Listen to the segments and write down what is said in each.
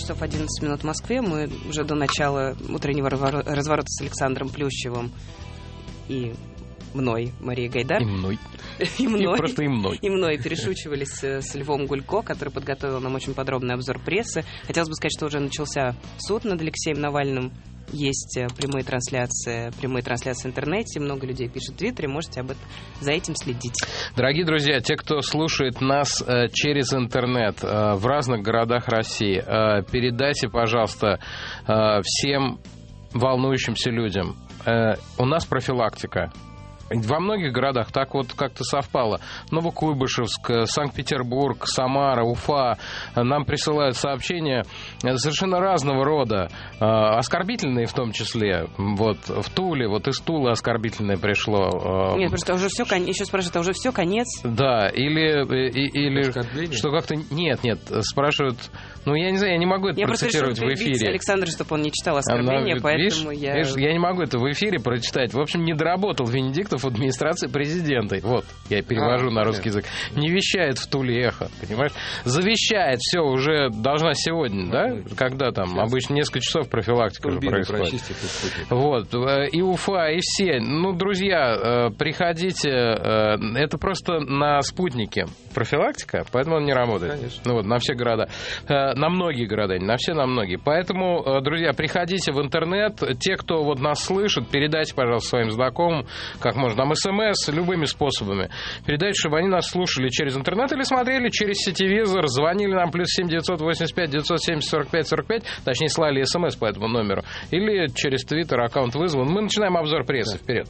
часов 11 минут в Москве. Мы уже до начала утреннего разворота с Александром Плющевым и мной, Марией Гайдар. И мной. Просто и мной. И мной перешучивались с Львом Гулько, который подготовил нам очень подробный обзор прессы. Хотелось бы сказать, что уже начался суд над Алексеем Навальным. Есть прямые трансляции в интернете. Много людей пишут в Твиттере. Можете за этим следить. Дорогие друзья, те, кто слушает нас через интернет в разных городах России, передайте, пожалуйста, всем волнующимся людям. У нас профилактика. Во многих городах так вот как-то совпало. Новокуйбышевск, Санкт-Петербург, Самара, Уфа. Нам присылают сообщения совершенно разного рода, оскорбительные в том числе. Вот в Туле, вот из Тулы оскорбительное пришло. Нет, просто уже все, еще спрашивают, а уже все, конец? Да, или что как-то... Нет, спрашивают... Ну, я не знаю, я не могу это процитировать в эфире. Александр, чтобы он не читал оскорбления, поэтому видишь, я не могу это в эфире прочитать. В общем, не доработал Венедиктов в администрации президента. Вот, я перевожу на русский язык. Не вещает в Туле эхо, понимаешь? Завещает, все, уже должна сегодня, да? Когда там? Обычно несколько часов профилактика уже происходит. Вот, и Уфа, и все. Ну, друзья, приходите. Это просто на спутнике профилактика, поэтому он не работает. Конечно. Ну, вот, на все города. На многие города, не на все, на многие. Поэтому, друзья, приходите в интернет. Те, кто вот нас слышит, передайте, пожалуйста, своим знакомым, как можно, нам СМС, любыми способами. Передайте, чтобы они нас слушали через интернет или смотрели через сетевизор, звонили нам +7 985 970 45 45, точнее, слали СМС по этому номеру, или через Твиттер аккаунт вызван. Мы начинаем обзор прессы. Вперед.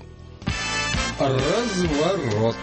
Разворот.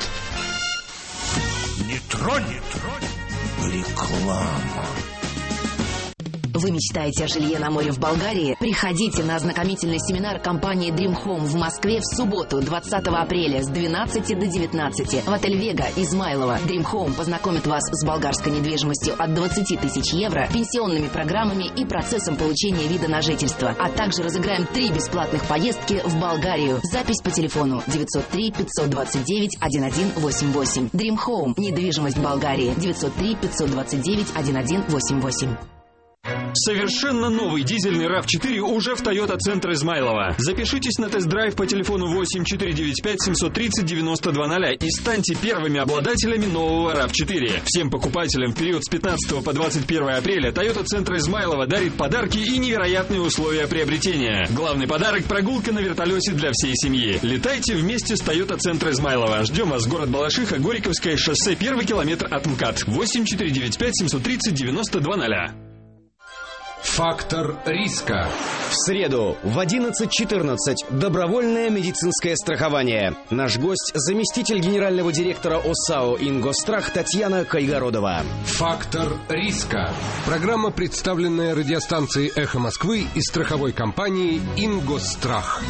Не тронет реклама. Вы мечтаете о жилье на море в Болгарии? Приходите на ознакомительный семинар компании Dream Home в Москве в субботу, 20 апреля с 12 до 19 в отель «Вега» Измайлово. Dream Home познакомит вас с болгарской недвижимостью от 20 тысяч евро, пенсионными программами и процессом получения вида на жительство. А также разыграем 3 бесплатных поездки в Болгарию. Запись по телефону 903 529 1188. Dream Home. Недвижимость в Болгарии. 903 529 1188. Совершенно новый дизельный RAV4 уже в Toyota-центр Измайлово. Запишитесь на тест-драйв по телефону 8495 730 9200 и станьте первыми обладателями нового RAV4. Всем покупателям в период с 15 по 21 апреля Toyota-центр Измайлово дарит подарки и невероятные условия приобретения. Главный подарок – прогулка на вертолете для всей семьи. Летайте вместе с Toyota-центр Измайлово. Ждем вас, город Балашиха, Горьковское шоссе, 1 километр от МКАД. 8495 730 9200. Фактор риска. В среду в 11:14 добровольное медицинское страхование. Наш гость – заместитель генерального директора ОСАО «Ингосстрах» Татьяна Кайгородова. Фактор риска. Программа, представленная радиостанцией «Эхо Москвы» и страховой компанией «Ингосстрах».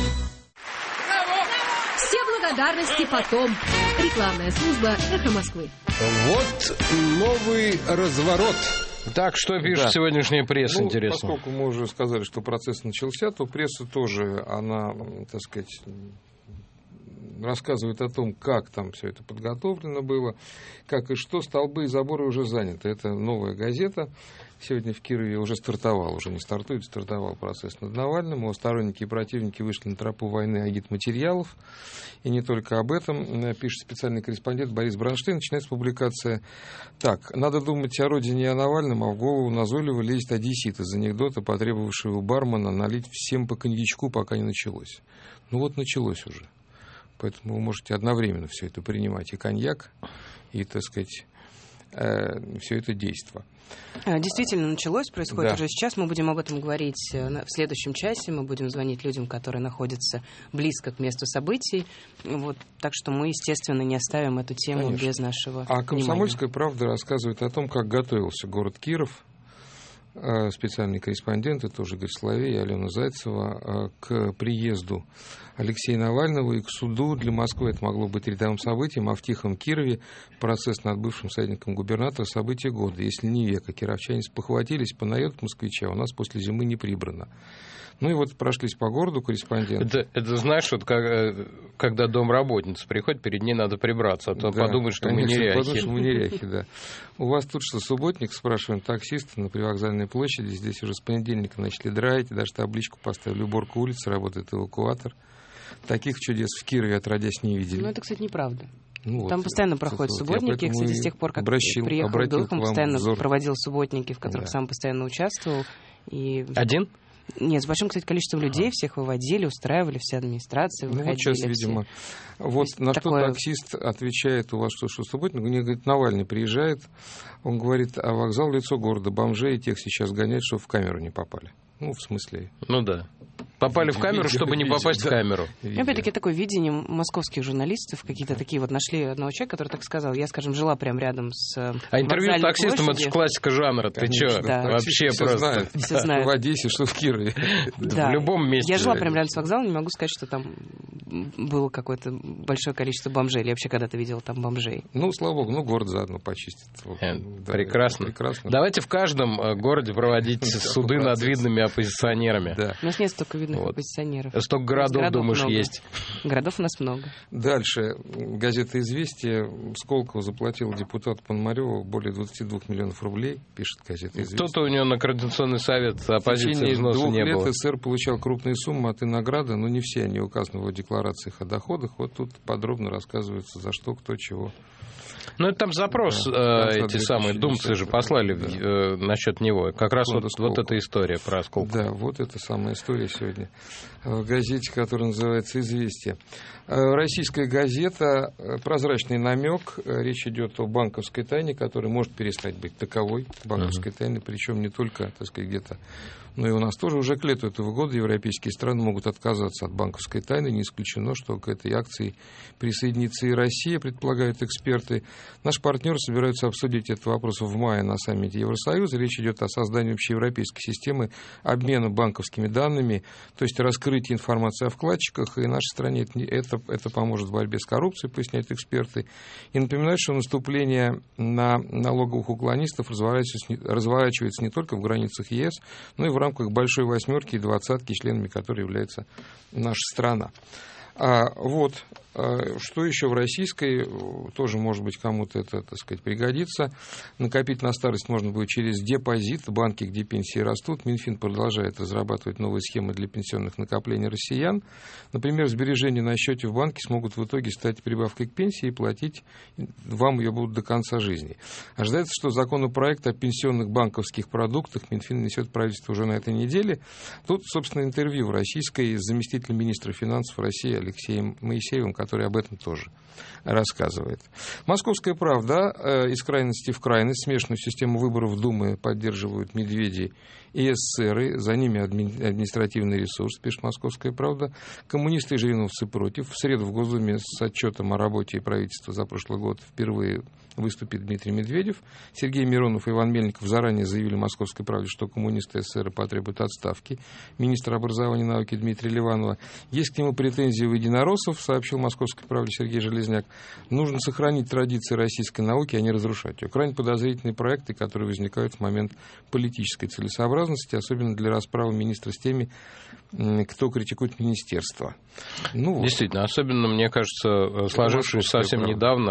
Все благодарности потом. Рекламная служба «Эхо Москвы». Вот новый разворот. Так, что пишет сегодняшняя пресса, интересно? Поскольку мы уже сказали, что процесс начался, то пресса тоже, она, так сказать, рассказывает о том, как там все это подготовлено было, как и что. Столбы и заборы уже заняты. Это новая газета. Сегодня в Кирове уже стартовал, уже не стартует, стартовал процесс над Навальным. Его сторонники и противники вышли на тропу войны агитматериалов. И не только об этом пишет специальный корреспондент Борис Бронштейн. Начинается публикация так. Надо думать о родине и о Навальном, а в голову назойливо лезет одессит из анекдота, потребовавшего у бармена налить всем по коньячку, пока не началось. Ну вот началось уже. Поэтому вы можете одновременно все это принимать. И коньяк, и, так сказать, все это действо. Действительно началось, происходит уже сейчас. Мы будем об этом говорить в следующем часе. Мы будем звонить людям, которые находятся близко к месту событий. Вот, так что мы, естественно, не оставим эту тему без нашего внимания. «Комсомольская правда» рассказывает о том, как готовился город Киров. Специальные корреспонденты, тоже Игорь Соловей и Алена Зайцева, к приезду Алексея Навального и к суду. Для Москвы это могло быть рядовым событием, а в Тихом Кирове процесс над бывшим советником губернатора — событие года. Если не века, кировчане спохватились, понаедут москвича, у нас после зимы не прибрано. Ну и вот прошлись по городу корреспонденты. Это знаешь, вот когда домработница приходит, перед ней надо прибраться, а то подумают, что мы неряхи. Подумают, что мы неряхи, да. У вас тут что, субботник, спрашиваем таксиста на привокзальной Красной площади. Здесь уже с понедельника начали драить, даже табличку поставили: уборка улицы, работает эвакуатор. Таких чудес в Кирове отродясь не видели. Ну, это, кстати, неправда. Ну, там вот, постоянно проходят субботники. Кстати, с тех пор, как приехал Белых, он постоянно проводил субботники, в которых сам постоянно участвовал. И... Один? Нет, с большим, кстати, количеством людей, всех выводили, устраивали, вся администрация выходили. Ну, вот сейчас, видимо. Вот на такое... что таксист отвечает: у вас что субботник? Мне говорит, Навальный приезжает, он говорит, а вокзал — лицо города, бомжей и тех сейчас гоняют, чтобы в камеру не попали. Ну, в смысле... Ну, да. Попали в камеру, чтобы не попасть в камеру. Опять-таки, такое видение московских журналистов, какие-то такие вот нашли одного человека, который так сказал. Я, скажем, жила прям рядом с А интервью с таксистом — это же классика жанра. Ты что? Да. Вообще все просто. Знают. Все знают. В Одессе, что в Кирове. Да. В любом месте. Я жила прям рядом с вокзалом, не могу сказать, что там было какое-то большое количество бомжей. Или я вообще когда-то видела там бомжей. Ну, слава богу, город заодно почистит. Да, прекрасно. Давайте в каждом городе проводить суды над видными оппозиционерами. Да. У нас нет столько видных оппозиционеров. Столько городов, думаешь, много. есть? Городов у нас много. Дальше. Газета «Известия». Сколково заплатила депутату Пономарёву более 22 миллионов рублей, пишет газета «Известия». Кто-то у него на Координационный совет оппозиции взноса не было. В течение 2 лет СССР получал крупные суммы от награды, но не все они указаны в его декларациях о доходах. Вот тут подробно рассказывается, за что, кто, чего. Ну, это там запрос, эти самые думцы же послали насчет него. Как раз вот эта история про Сколково. Да, вот эта самая история сегодня в газете, которая называется «Известия». Российская газета, прозрачный намек. Речь идет о банковской тайне, которая может перестать быть таковой банковской тайной, причем не только, так сказать, где-то, но и у нас тоже уже к лету этого года европейские страны могут отказаться от банковской тайны. Не исключено, что к этой акции присоединится и Россия, предполагают эксперты. Наши партнеры собираются обсудить этот вопрос в мае на саммите Евросоюза. Речь идет о создании общеевропейской системы обмена банковскими данными, то есть раскрытие информации о вкладчиках. И нашей стране это поможет в борьбе с коррупцией, поясняют эксперты. И напоминают, что наступление на налоговых уклонистов разворачивается не только в границах ЕС, но и в рамках Большой Восьмерки и Двадцатки, членами которой является наша страна. Вот, что еще в российской, тоже, может быть, кому-то это, так сказать, пригодится. Накопить на старость можно будет через депозит, банки, где пенсии растут. Минфин продолжает разрабатывать новые схемы для пенсионных накоплений россиян. Например, сбережения на счете в банке смогут в итоге стать прибавкой к пенсии и платить вам ее будут до конца жизни. Ожидается, что законопроект о пенсионных банковских продуктах Минфин несет правительство уже на этой неделе. Тут, собственно, интервью в российской с заместителем министра финансов России Алексеем Моисеевым, который об этом тоже рассказывает. «Московская правда». Из крайности в крайность. Смешанную систему выборов Думы поддерживают медведи и эсеры. За ними административный ресурс, пишет «Московская правда». Коммунисты и жириновцы против. В среду в Госдуме с отчетом о работе правительства за прошлый год впервые выступит Дмитрий Медведев. Сергей Миронов и Иван Мельников заранее заявили «Московской правде», что коммунисты и эсеры потребуют отставки министра образования и науки Дмитрия Ливанова. Есть к нему претензии у единороссов, сообщил «Московской правде» Сергей Железняк. Нужно сохранить традиции российской науки, а не разрушать ее. Крайне подозрительные проекты, которые возникают в момент политической целесообразности, особенно для расправы министра с теми, кто критикует министерство. Ну, вот. Действительно, особенно, мне кажется, сложившуюся совсем недавно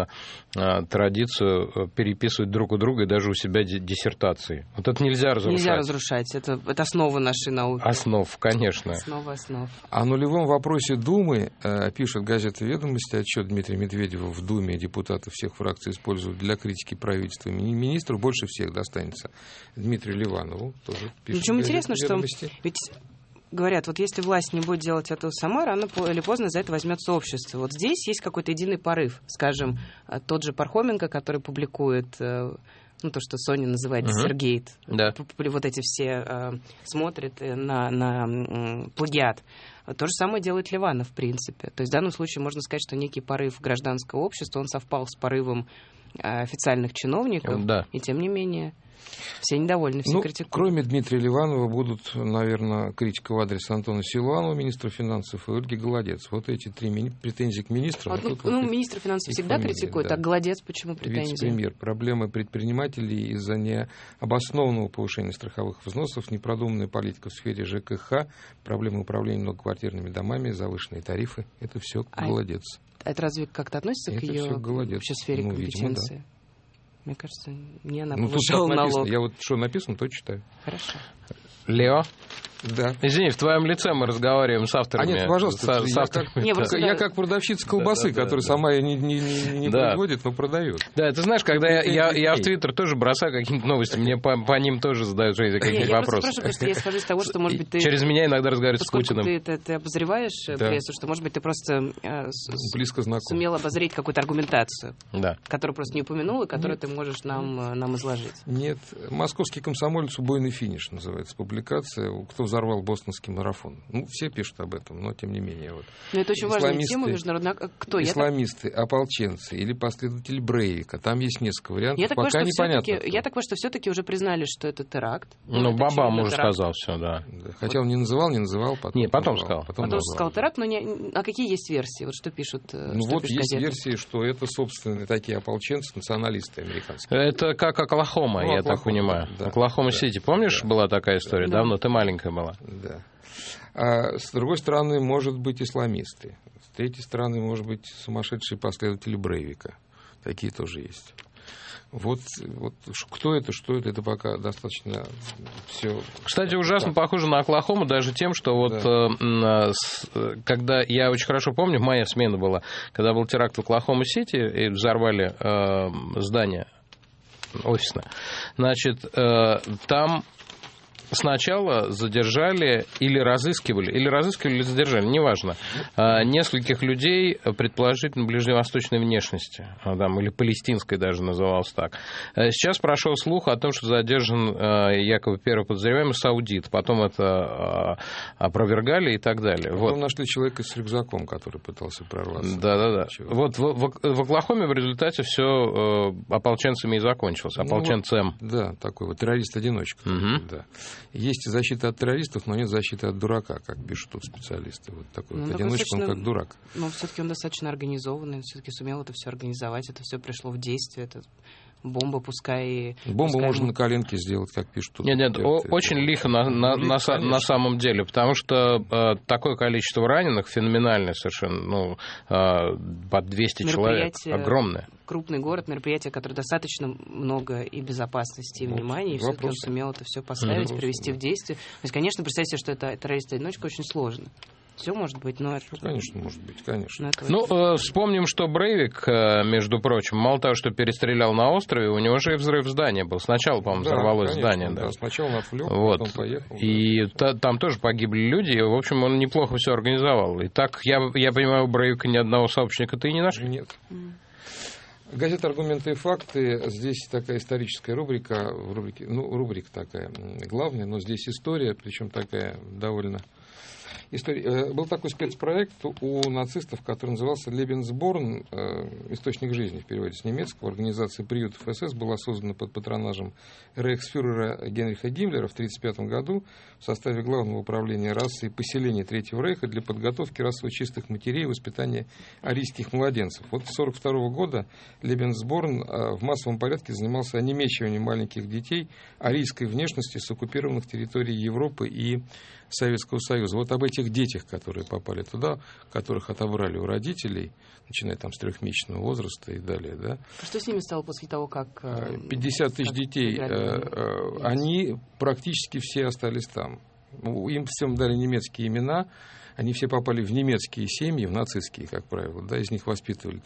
традицию переписывать друг у друга и даже у себя диссертации. Вот это нельзя разрушать. Нельзя разрушать. Это основа нашей науки. Основ, конечно. Основа основ. О нулевом вопросе Думы пишет газета «Ведомости». Отчет Дмитрия Медведева в Думе депутаты всех фракций используют для критики правительства. Министру больше всех достанется Дмитрию Ливанову. Тоже пишет. Причем интересно, что ведь говорят, вот если власть не будет делать это сама, рано или поздно за это возьмется общество. Вот здесь есть какой-то единый порыв. Скажем, тот же Пархоменко, который публикует, ну, то, что Соня называет диссергейт. Да. Вот эти все смотрят на плагиат. То же самое делает Ливанов, в принципе. То есть в данном случае можно сказать, что некий порыв гражданского общества, он совпал с порывом официальных чиновников, да. И тем не менее все недовольны, все критикуют. Кроме Дмитрия Ливанова будут, наверное, критика в адрес Антона Силуанова, министра финансов, и Ольги Голодец. Вот эти три претензий к министру. Министр финансов всегда критикует, да. А Голодец почему претензии? Вице-премьер. Проблемы предпринимателей из-за необоснованного повышения страховых взносов, непродуманная политика в сфере ЖКХ, проблемы управления многоквартирными домами, завышенные тарифы. Это все Голодец. Это разве как-то относится к ее вообще сфере компетенции? Видимо, да. Мне кажется, не она Ну, тут повышала так написано. налог. Я вот что написано, то читаю. Хорошо. Лео? Да. Извини, в твоем лице мы разговариваем с авторами. Нет, пожалуйста, с авторами. Я как продавщица колбасы, которая сама ее не производит, но продает. Да, ты знаешь, когда я в Твиттер тоже бросаю какие-нибудь новости, мне по ним тоже задают какие-то вопросы. Я просто я исхожу из того, что, может быть, ты... Через меня иногда разговаривают с Путиным. Ты обозреваешь прессу, что, может быть, ты просто близко знаком. Сумел обозреть какую-то аргументацию, да, которую просто не упомянул, и которую ты можешь нам изложить. Нет. «Московский комсомолец. Убойный финиш» называется публикация. Кто взорвал бостонский марафон. Ну, все пишут об этом, но тем не менее. Вот. Но это очень важная тема международная. Кто? Исламисты, ополченцы или последователи Брейвика. Там есть несколько вариантов. Пока непонятно. Я так понимаю, что все-таки уже признали, что это теракт. Ну, Бабам уже сказал все, да. Хотя он не называл, потом. Нет, потом сказал. Потом сказал теракт, но а какие есть версии? Вот что пишут? Ну вот есть версии, что это, собственно, такие ополченцы, националисты американские. Это как Оклахома, я так понимаю. Да, Оклахома-Сити. Помнишь, была такая история? Да. Давно, ты маленькая была. Да. А с другой стороны, может быть, исламисты. С третьей стороны, может быть, сумасшедшие последователи Брейвика. Такие тоже есть. Вот кто это, что это пока достаточно все. Кстати, ужасно похоже на Оклахому даже тем, что вот когда я очень хорошо помню, моя смена была, когда был теракт в Оклахома-Сити и взорвали здание офисное, значит, там сначала задержали или разыскивали, или задержали, неважно, нескольких людей, предположительно, ближневосточной внешности, там, или палестинской даже называлось так. Сейчас прошел слух о том, что задержан якобы первый подозреваемый саудит, потом это опровергали и так далее. Потом вот. Нашли человека с рюкзаком, который пытался прорваться. Да. Вот в Оклахоме в результате все ополченцами и закончилось, ополченцем. Да, такой вот террорист-одиночка. Да. Есть защита от террористов, но нет защиты от дурака, как пишут тут специалисты. Вот такой вот одиночка, он как дурак. Но все-таки он достаточно организованный, он все-таки сумел это все организовать, это все пришло в действие, это бомба, пускай... Бомбу можно на коленке сделать, как пишут тут. Нет, очень лихо на самом деле, потому что такое количество раненых, феноменальное совершенно, под 200 человек, огромное. Крупный город, мероприятие, которое достаточно много и безопасности, и внимания, и все-таки он сумел это все поставить, привести в действие. То есть, конечно, представьте себе, что это террорист-одиночка, очень сложно. Все может быть, но это... Конечно, может быть, конечно. Вспомним, что Брейвик, между прочим, мало того, что перестрелял на острове, у него же и взрыв здания был. Сначала, по-моему, взорвалось здание. Да, сначала он отвлек, потом поехал. И там тоже погибли люди, и, в общем, он неплохо все организовал. И так, я понимаю, у Брейвика ни одного сообщника-то и не нашли? Нет. Газета «Аргументы и факты». Здесь такая историческая рубрика. Рубрика такая главная, но здесь история, причем такая довольно... Был такой спецпроект у нацистов, который назывался «Лебенсборн. Источник жизни» в переводе с немецкого. Организация приютов СС была создана под патронажем рейхсфюрера Генриха Гиммлера в 1935 году в составе Главного управления расы и поселений Третьего Рейха для подготовки расово чистых матерей и воспитания арийских младенцев. Вот с 1942 года Лебенсборн в массовом порядке занимался онемечиванием маленьких детей арийской внешности с оккупированных территорий Европы и Советского Союза. Вот об этих детях, которые попали туда, которых отобрали у родителей, начиная там с 3-месячного возраста и далее. Да? Что с ними стало после того, как... 50 тысяч детей, они практически все остались там. Им всем дали немецкие имена, они все попали в немецкие семьи, в нацистские, как правило. Да, из них воспитывали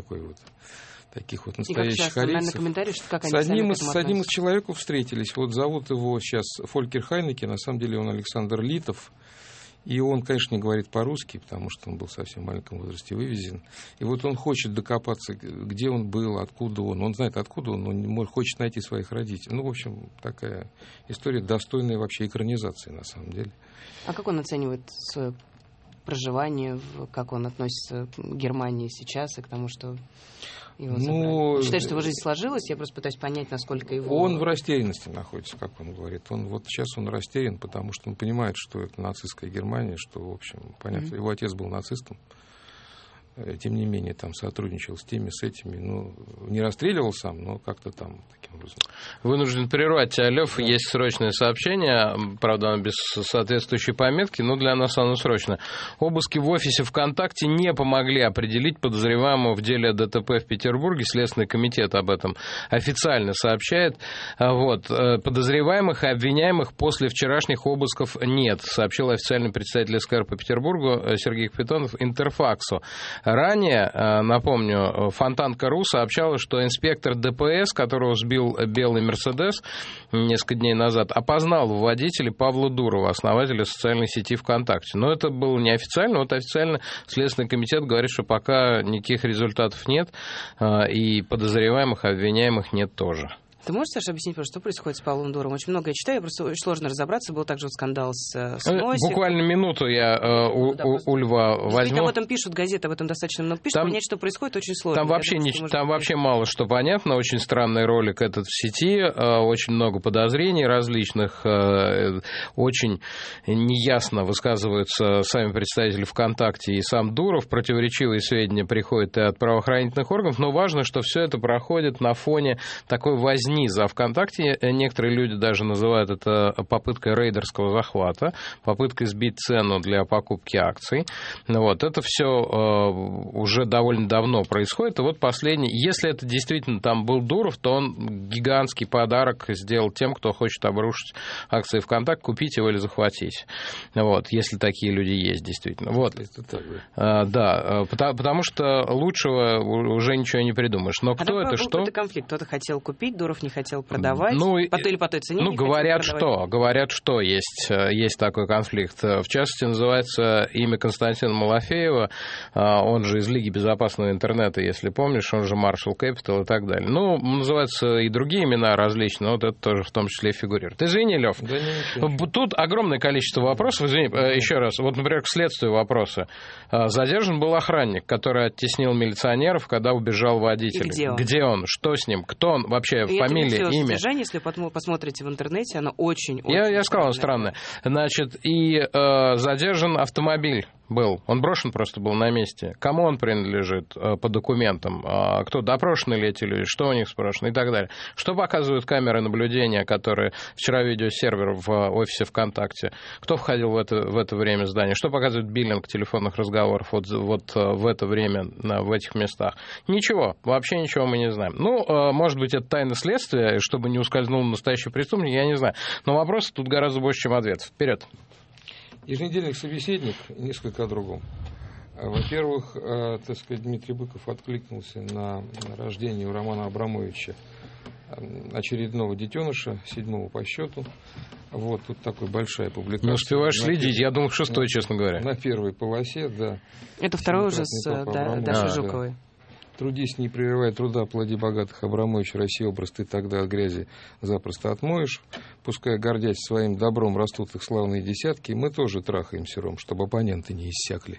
таких вот настоящих арийцев. С одним из человеков встретились. Вот зовут его сейчас Фолькер Хайнеке, на самом деле он Александр Литов. И он, конечно, не говорит по-русски, потому что он был в совсем маленьком возрасте вывезен. И вот он хочет докопаться, где он был, откуда он. Он знает, откуда он хочет найти своих родителей. В общем, такая история, достойная вообще экранизации, на самом деле. А как он оценивает свое проживание, как он относится к Германии сейчас и к тому, что... Считает, что его жизнь сложилась? Я просто пытаюсь понять, насколько его... Он в растерянности находится, как он говорит. Сейчас он растерян, потому что он понимает, что это нацистская Германия, что, в общем, понятно, его отец был нацистом. тем не менее, там сотрудничал с теми, с этими, ну, не расстреливал сам, но как-то там таким образом. Вынужден прервать тебя, Лев. Да. Есть срочное сообщение, правда, оно без соответствующей пометки, но для нас оно срочно. Обыски в офисе ВКонтакте не помогли определить подозреваемого в деле ДТП в Петербурге. Следственный комитет об этом официально сообщает. Вот. Подозреваемых и обвиняемых после вчерашних обысков нет, сообщил официальный представитель СКР по Петербургу Сергей Капитонов Интерфаксу. Ранее, напомню, Фонтанка.ру сообщала, что инспектор ДПС, которого сбил белый «Мерседес» несколько дней назад, опознал в водителе Павла Дурова, основателя социальной сети ВКонтакте. Но это было неофициально. Вот официально Следственный комитет говорит, что пока никаких результатов нет, и подозреваемых, обвиняемых нет тоже. Ты можешь, Саша, объяснить, что происходит с Павлом Дуровым? Очень много я читаю, просто очень сложно разобраться. Был также скандал с Носик. Буквально минуту я у Льва возьму. Об этом пишут, газеты об этом достаточно много пишут. Понять, что происходит, очень сложно. Там вообще мало что понятно. Очень странный ролик этот в сети. Очень много подозрений различных. Очень неясно высказываются сами представители ВКонтакте и сам Дуров. Противоречивые сведения приходят и от правоохранительных органов. Но важно, что все это проходит на фоне такой возни за ВКонтакте. Некоторые люди даже называют это попыткой рейдерского захвата, попыткой сбить цену для покупки акций. Вот. Это все уже довольно давно происходит. И вот последний, если это действительно там был Дуров, то он гигантский подарок сделал тем, кто хочет обрушить акции ВКонтакте, купить его или захватить. Вот. Если такие люди есть действительно. Вот. Да, потому что лучшего уже ничего не придумаешь. Но кто это, что? Это конфликт. Кто-то хотел купить, Дуров не хотел продавать, или по той цене не говорят, что есть такой конфликт. В частности, называется имя Константина Малафеева, он же из Лиги безопасного интернета, если помнишь, он же Marshall Capital и так далее. Ну, называются и другие имена различные, вот это тоже в том числе фигурирует. Извини, Лев, тут огромное количество вопросов, извини, еще раз, вот, например, к следствию вопросы. Задержан был охранник, который оттеснил милиционеров, когда убежал водитель. Где он? Что с ним? Кто он вообще? Фамилия, имя. Если посмотрите в интернете, оно очень... Я сказал, он странное. Значит, и задержан автомобиль был. Он брошен просто был на месте. Кому он принадлежит по документам? Кто допрошены ли эти люди? Что у них спрашивано? И так далее. Что показывают камеры наблюдения, которые... Вчера видеосервер в офисе ВКонтакте. Кто входил в это время в здание? Что показывает биллинг телефонных разговоров вот в это время в этих местах? Ничего. Вообще ничего мы не знаем. Ну, может быть, это тайна следствия, чтобы не ускользнул настоящий преступник, я не знаю. Но вопросов тут гораздо больше, чем ответов. Вперед. Еженедельник «Собеседник» несколько о другом. Во-первых, так сказать, Дмитрий Быков откликнулся на рождение у Романа Абрамовича очередного детеныша, 7-го по счету. Вот тут такая большая публикация. Не успеваешь следить, я думал, 6-й, честно говоря. На первой полосе, да. Это второй уже с Дашей Жуковой. Да. Трудись, не прерывая труда, плоди богатых, Абрамович, Россия образ ты тогда от грязи запросто отмоешь. Пускай, гордясь своим добром, растут их славные десятки, мы тоже трахаемся, Ром, чтобы оппоненты не иссякли.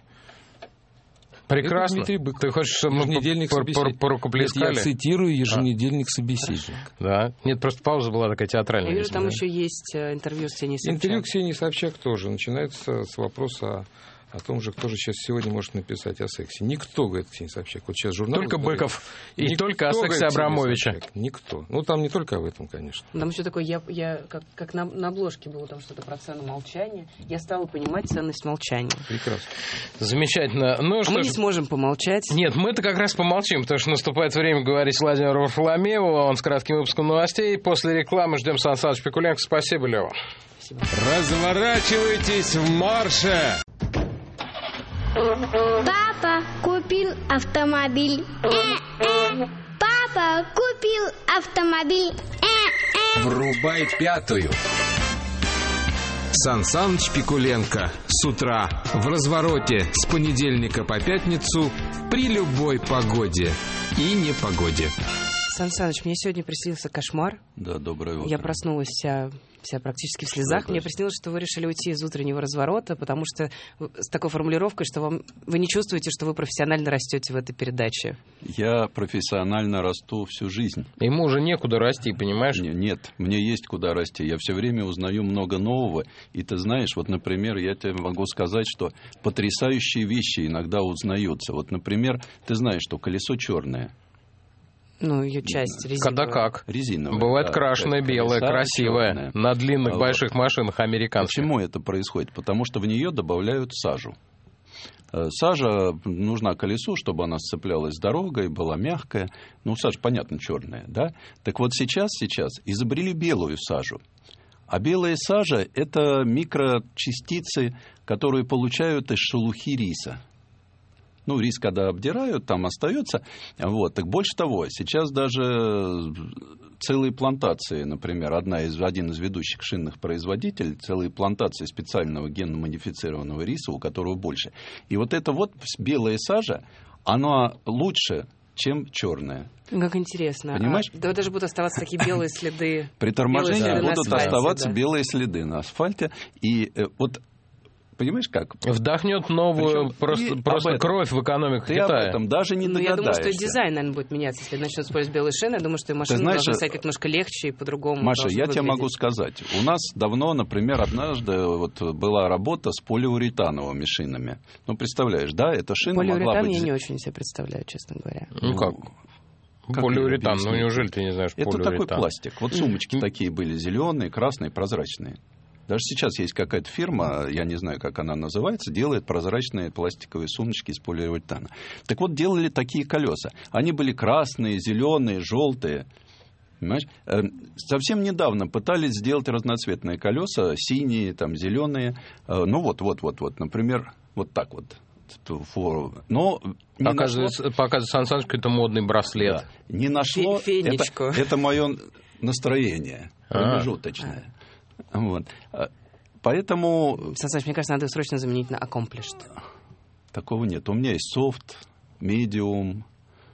Прекрасно. Ты хочешь, чтобы мы порукоплескали? Я цитирую еженедельник «Собеседник». Да. Нет, просто пауза была такая театральная. Я вижу, там еще есть интервью с Ксенией Собчак. Интервью Ксении Собчак тоже начинается с вопроса о том же, кто же сейчас сегодня может написать о сексе. Никто, говорит Ксения Собчак. Вот сейчас журнал... Только говорит, Быков. И только о сексе Абрамовича. Никто. Ну, там не только об этом, конечно. Там еще такое, я как на обложке было там что-то про цену молчания. Я стала понимать ценность молчания. Прекрасно. Замечательно. Ну, мы не сможем помолчать. Нет, мы-то как раз помолчим, потому что наступает время говорить Владимиру Варфоломееву. Он с кратким выпуском новостей. После рекламы ждем Сан Саныч Пикуленко. Спасибо, Лева. Спасибо. Разворачивайтесь в марше! Папа купил автомобиль. Папа купил автомобиль. Врубай пятую. Сан Саныч Пикуленко. С утра в развороте с понедельника по пятницу при любой погоде и непогоде. Сан Саныч, мне сегодня приснился кошмар. Да, доброе утро. Я проснулась вся практически в слезах. Мне приснилось, что вы решили уйти из утреннего разворота, потому что с такой формулировкой, что вы не чувствуете, что вы профессионально растете в этой передаче. Я профессионально расту всю жизнь. Ему уже некуда расти, понимаешь? Нет, мне есть куда расти. Я все время узнаю много нового. И ты знаешь, вот, например, я тебе могу сказать, что потрясающие вещи иногда узнаются. Вот, например, ты знаешь, что колесо черное. Ну, ее часть резиновая. Когда как. Резиновая. Бывает да, крашеная, белая, красивая. Черная. На длинных больших машинах американских. Почему это происходит? Потому что в нее добавляют сажу. Сажа нужна колесу, чтобы она сцеплялась с дорогой, была мягкая. Ну, сажа, понятно, черная, да? Так вот сейчас изобрели белую сажу. А белая сажа – это микрочастицы, которые получают из шелухи риса. Ну, рис, когда обдирают, там остается. Вот. Так больше того, сейчас даже целые плантации, например, один из ведущих шинных производителей, целые плантации специального генно-модифицированного риса, у которого больше. И вот эта вот белая сажа, она лучше, чем черная. Как интересно. Понимаешь? Да, даже будут оставаться такие белые следы. При торможении будут оставаться да. белые следы на асфальте. И вот понимаешь как? Вдохнет новую просто кровь в экономику ты Китая. Об этом даже не догадаешься. Я думаю, что и дизайн, наверное, будет меняться, если начнут использовать белые шины. Я думаю, что и машины должны стать как немножко легче и по-другому. Маша, я тебе могу сказать. У нас давно, например, однажды вот была работа с полиуретановыми шинами. Ну, представляешь, да? Эта шина могла быть... Полиуретан я не очень себе представляю, честно говоря. Ну, как? Полиуретан, ну неужели ты не знаешь полиуретан? Это такой пластик. Вот сумочки такие были зеленые, красные, прозрачные. Даже сейчас есть какая-то фирма, я не знаю, как она называется, делает прозрачные пластиковые сумочки из полиуретана. Так вот, делали такие колеса. Они были красные, зеленые, желтые. Понимаешь? Совсем недавно пытались сделать разноцветные колеса, синие, там, зеленые. Ну вот, например, вот так вот. Но показывает Сан Саныч, это модный браслет. Да, не нашло. Это мое настроение промежуточное. Вот. Поэтому... Сан Саныч, мне кажется, надо срочно заменить на accomplished. Такого нет. У меня есть soft, medium.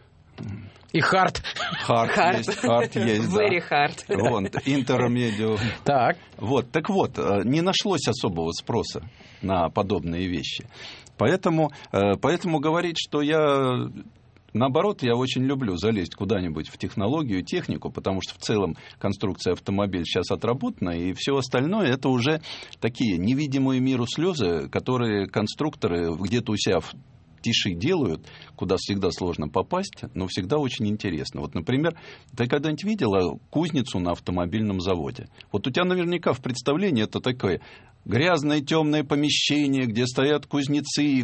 И hard. Hard есть, Very hard. Вот, intermedium. Так. Вот, так вот, не нашлось особого спроса на подобные вещи. Поэтому говорить, что я... Наоборот, я очень люблю залезть куда-нибудь в технологию, технику, потому что в целом конструкция автомобиля сейчас отработана, и все остальное это уже такие невидимые миру слезы, которые конструкторы где-то у себя в тиши делают, куда всегда сложно попасть, но всегда очень интересно. Вот, например, ты когда-нибудь видела кузницу на автомобильном заводе? Вот у тебя наверняка в представлении это такое грязное темное помещение, где стоят кузнецы и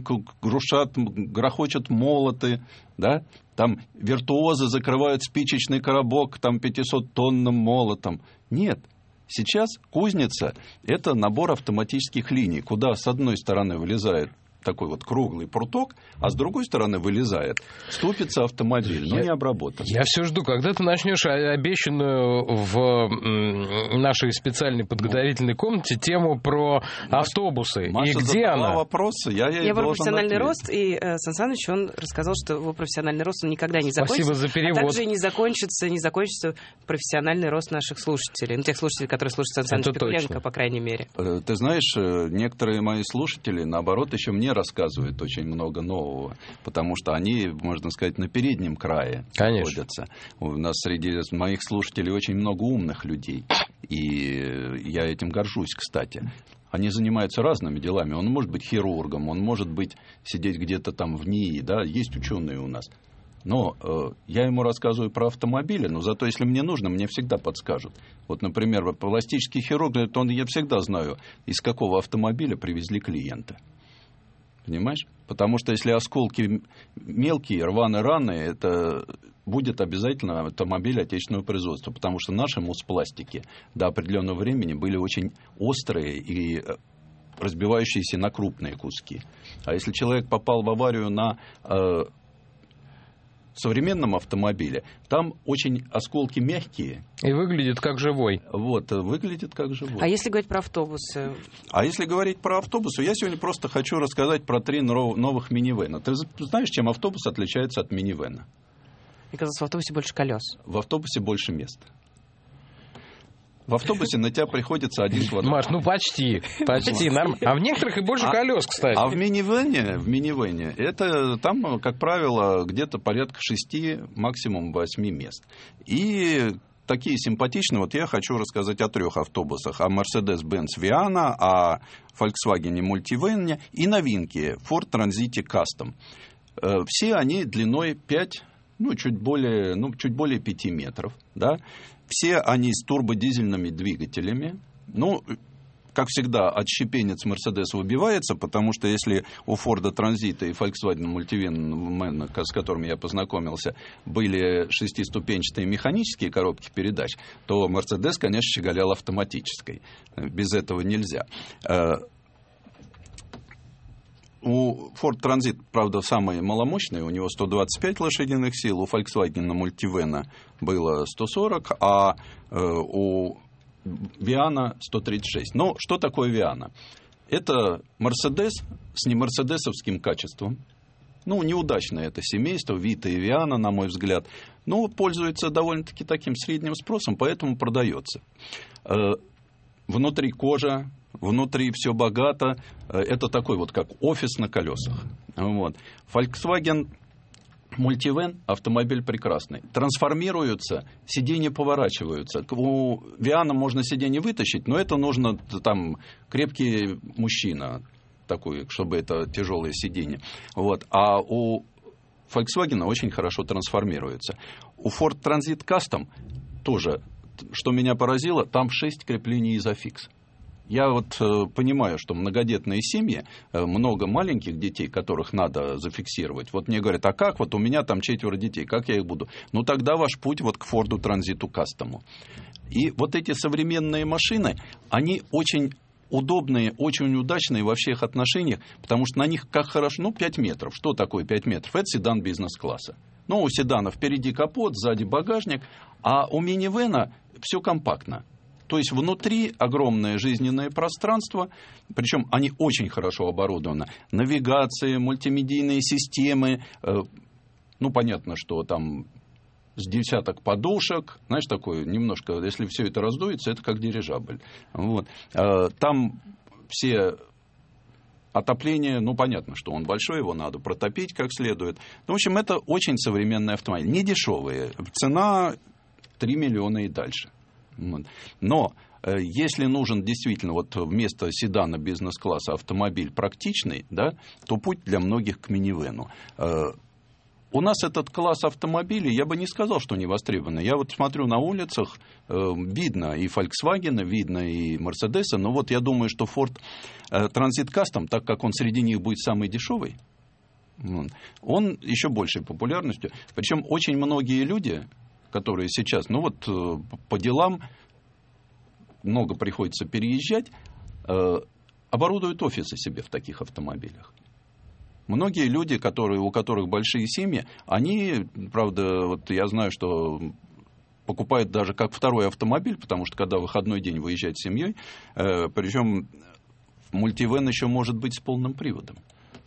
грохочут молоты, да? Там виртуозы закрывают спичечный коробок там 500-тонным молотом. Нет. Сейчас кузница – это набор автоматических линий, куда с одной стороны вылезает такой вот круглый пруток, а с другой стороны вылезает ступица автомобиль, но не обработан. Я все жду, когда ты начнешь обещанную в нашей специальной подготовительной комнате тему про автобусы. Маша, и где она? Вопросы, я про профессиональный рост, и Сан Саныч, он рассказал, что его профессиональный рост он никогда не закончится. Спасибо за перевод. А также и не закончится профессиональный рост наших слушателей. Ну, тех слушателей, которые слушают Сан Саныч Пикуленко, по крайней мере. Ты знаешь, некоторые мои слушатели, наоборот, еще мне рассказывают очень много нового, потому что они, можно сказать, на переднем крае находятся. У нас среди моих слушателей очень много умных людей, и я этим горжусь, кстати. Они занимаются разными делами. Он может быть хирургом, он может быть сидеть где-то там в НИИ, да, есть ученые у нас. Но я ему рассказываю про автомобили, но зато, если мне нужно, мне всегда подскажут. Вот, например, пластический хирург, я всегда знаю, из какого автомобиля привезли клиента. Понимаешь? Потому что если осколки мелкие, рваные, это будет обязательно автомобиль отечественного производства. Потому что наши муспластики до определенного времени были очень острые и разбивающиеся на крупные куски. А если человек попал в аварию на современном автомобиле, там очень осколки мягкие. И выглядит как живой. Вот, выглядит как живой. А если говорить про автобусы? А если говорить про автобусы, я сегодня просто хочу рассказать про 3 новых минивэна. Ты знаешь, чем автобус отличается от минивэна? Мне казалось, в автобусе больше колес. В автобусе больше мест. В автобусе на тебя приходится один квадрат. Маш, ну почти нормально. А в некоторых и больше колес, кстати. А в минивэне, это там, как правило, где-то порядка 6, максимум 8 мест. И такие симпатичные, вот я хочу рассказать о 3 автобусах. О Mercedes-Benz Viana, о Volkswagen Multivan и новинки Ford Transit Custom. Все они длиной 5, чуть более 5 метров, да. Все они с турбодизельными двигателями. Как всегда, отщепенец Mercedes выбивается, потому что если у Ford Transit и Volkswagen Multivan, с которыми я познакомился, были 6-ступенчатые механические коробки передач, то Mercedes, конечно, щеголял автоматической. Без этого нельзя. У Ford Transit, правда, самый маломощный, у него 125 лошадиных сил, у Volkswagen Multivan было 140, а у Viana 136. Но что такое Viana? Это Mercedes с немерседесовским качеством. Неудачное это семейство, Vito и Viana, на мой взгляд, но пользуется довольно-таки таким средним спросом, поэтому продается. Внутри кожа, внутри все богато. Это такой вот как офис на колесах. Вот. Volkswagen Multivan автомобиль прекрасный. Трансформируются, сиденья поворачиваются. У Viana можно сиденье вытащить, но это нужно там крепкий мужчина такой, чтобы это тяжелое сиденье. Вот. А у Volkswagen очень хорошо трансформируется. У Ford Transit Custom тоже, что меня поразило, там 6 креплений изофикс. Я вот понимаю, что многодетные семьи, много маленьких детей, которых надо зафиксировать. Вот мне говорят, а как? Вот у меня там 4 детей, как я их буду? Тогда ваш путь вот к Форду Транзиту Кастому. И вот эти современные машины, они очень удобные, очень удачные во всех отношениях, потому что на них как хорошо, 5 метров. Что такое 5 метров? Это седан бизнес-класса. У седана впереди капот, сзади багажник, а у минивэна все компактно. То есть внутри огромное жизненное пространство, причем они очень хорошо оборудованы. Навигация, мультимедийные системы, понятно, что там с десяток подушек, знаешь, такое немножко, если все это раздуется, это как дирижабль. Вот. Там все отопление, понятно, что он большой, его надо протопить как следует. В общем, это очень современный автомобиль, не дешевые, цена 3 миллиона и дальше. Но если нужен действительно вот вместо седана бизнес-класса автомобиль практичный, да, то путь для многих к минивэну. У нас этот класс автомобилей, я бы не сказал, что не востребованный. Я вот смотрю на улицах, видно и Volkswagen, видно и Mercedes, но вот я думаю, что Ford Transit Custom, так как он среди них будет самый дешевый, он еще большей популярностью. Причем очень многие люди, которые сейчас, по делам много приходится переезжать, оборудуют офисы себе в таких автомобилях. Многие люди, у которых большие семьи, они, правда, вот я знаю, что покупают даже как второй автомобиль, потому что когда в выходной день выезжать с семьей, причем мультивэн еще может быть с полным приводом.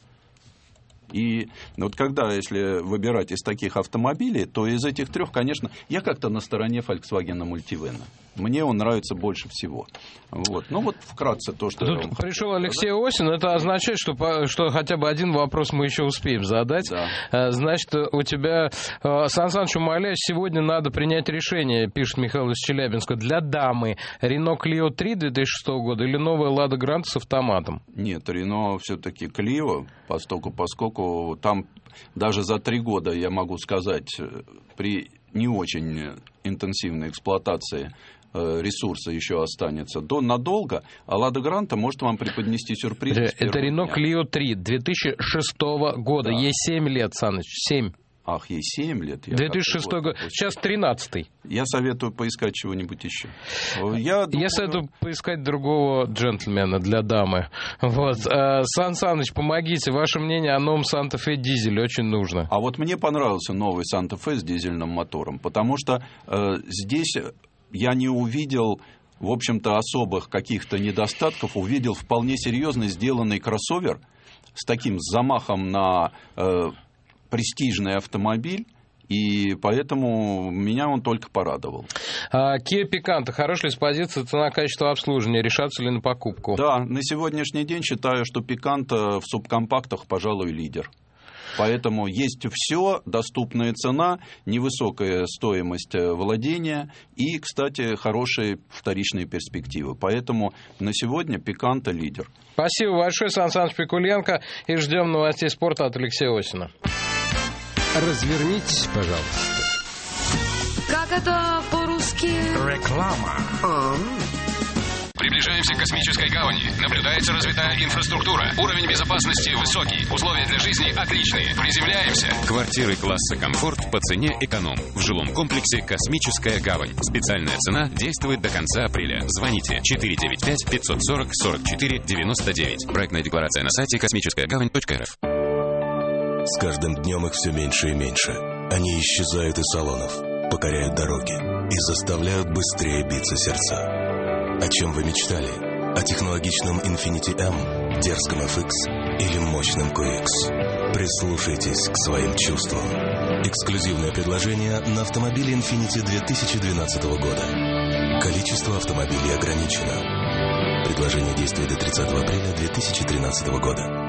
И вот когда, если выбирать из таких автомобилей, то из этих 3, конечно, я как-то на стороне Volkswagen Multivan. Мне он нравится больше всего. Вот. Вкратце то, что... Тут пришел Алексей Осин, это означает, что хотя бы один вопрос мы еще успеем задать. Да. Значит, у тебя, Сан Саныч, умоляюсь, сегодня надо принять решение, пишет Михаил из Челябинска, для дамы. Рено Клио 3 2006 года или новая Лада Гранта с автоматом? Нет, Рено все-таки Клио, поскольку там даже за 3 года, я могу сказать, при не очень интенсивной эксплуатации ресурса еще останется надолго, а Лада Гранта может вам преподнести сюрприз. Это Рено Клио 3 2006 года. Да. Ей 7 лет, Саныч, 7. Ах, ей 7 лет. 2006 год. Сейчас 13-й. Я советую поискать чего-нибудь еще. Я советую поискать другого джентльмена для дамы. Вот. Сан Саныч, помогите. Ваше мнение о новом Санта-Фе дизеле очень нужно. А вот мне понравился новый Санта-Фе с дизельным мотором, потому что здесь я не увидел, в общем-то, особых каких-то недостатков. Увидел вполне серьезно сделанный кроссовер с таким замахом на престижный автомобиль. И поэтому меня он только порадовал. Kia Picanto. Хорошая ли с позиции цена-качество обслуживания? Решатся ли на покупку? Да, на сегодняшний день считаю, что Picanto в субкомпактах, пожалуй, лидер. Поэтому есть все, доступная цена, невысокая стоимость владения и, кстати, хорошие вторичные перспективы. Поэтому на сегодня Picanto лидер. Спасибо большое, Сан Саныч Пикуленко. И ждем новостей спорта от Алексея Осина. Развернитесь, пожалуйста. Как это по-русски? Реклама. Приближаемся к космической гавани. Наблюдается развитая инфраструктура. Уровень безопасности высокий. Условия для жизни отличные. Приземляемся. Квартиры класса комфорт по цене эконом. В жилом комплексе «Космическая гавань». Специальная цена действует до конца апреля. Звоните 495-540-44-99. Проектная декларация на сайте космическая-гавань.рф. С каждым днем их все меньше и меньше. Они исчезают из салонов, покоряют дороги и заставляют быстрее биться сердца. О чем вы мечтали? О технологичном Infiniti M, дерзком FX или мощном QX? Прислушайтесь к своим чувствам. Эксклюзивное предложение на автомобили Infiniti 2012 года. Количество автомобилей ограничено. Предложение действует до 30 апреля 2013 года.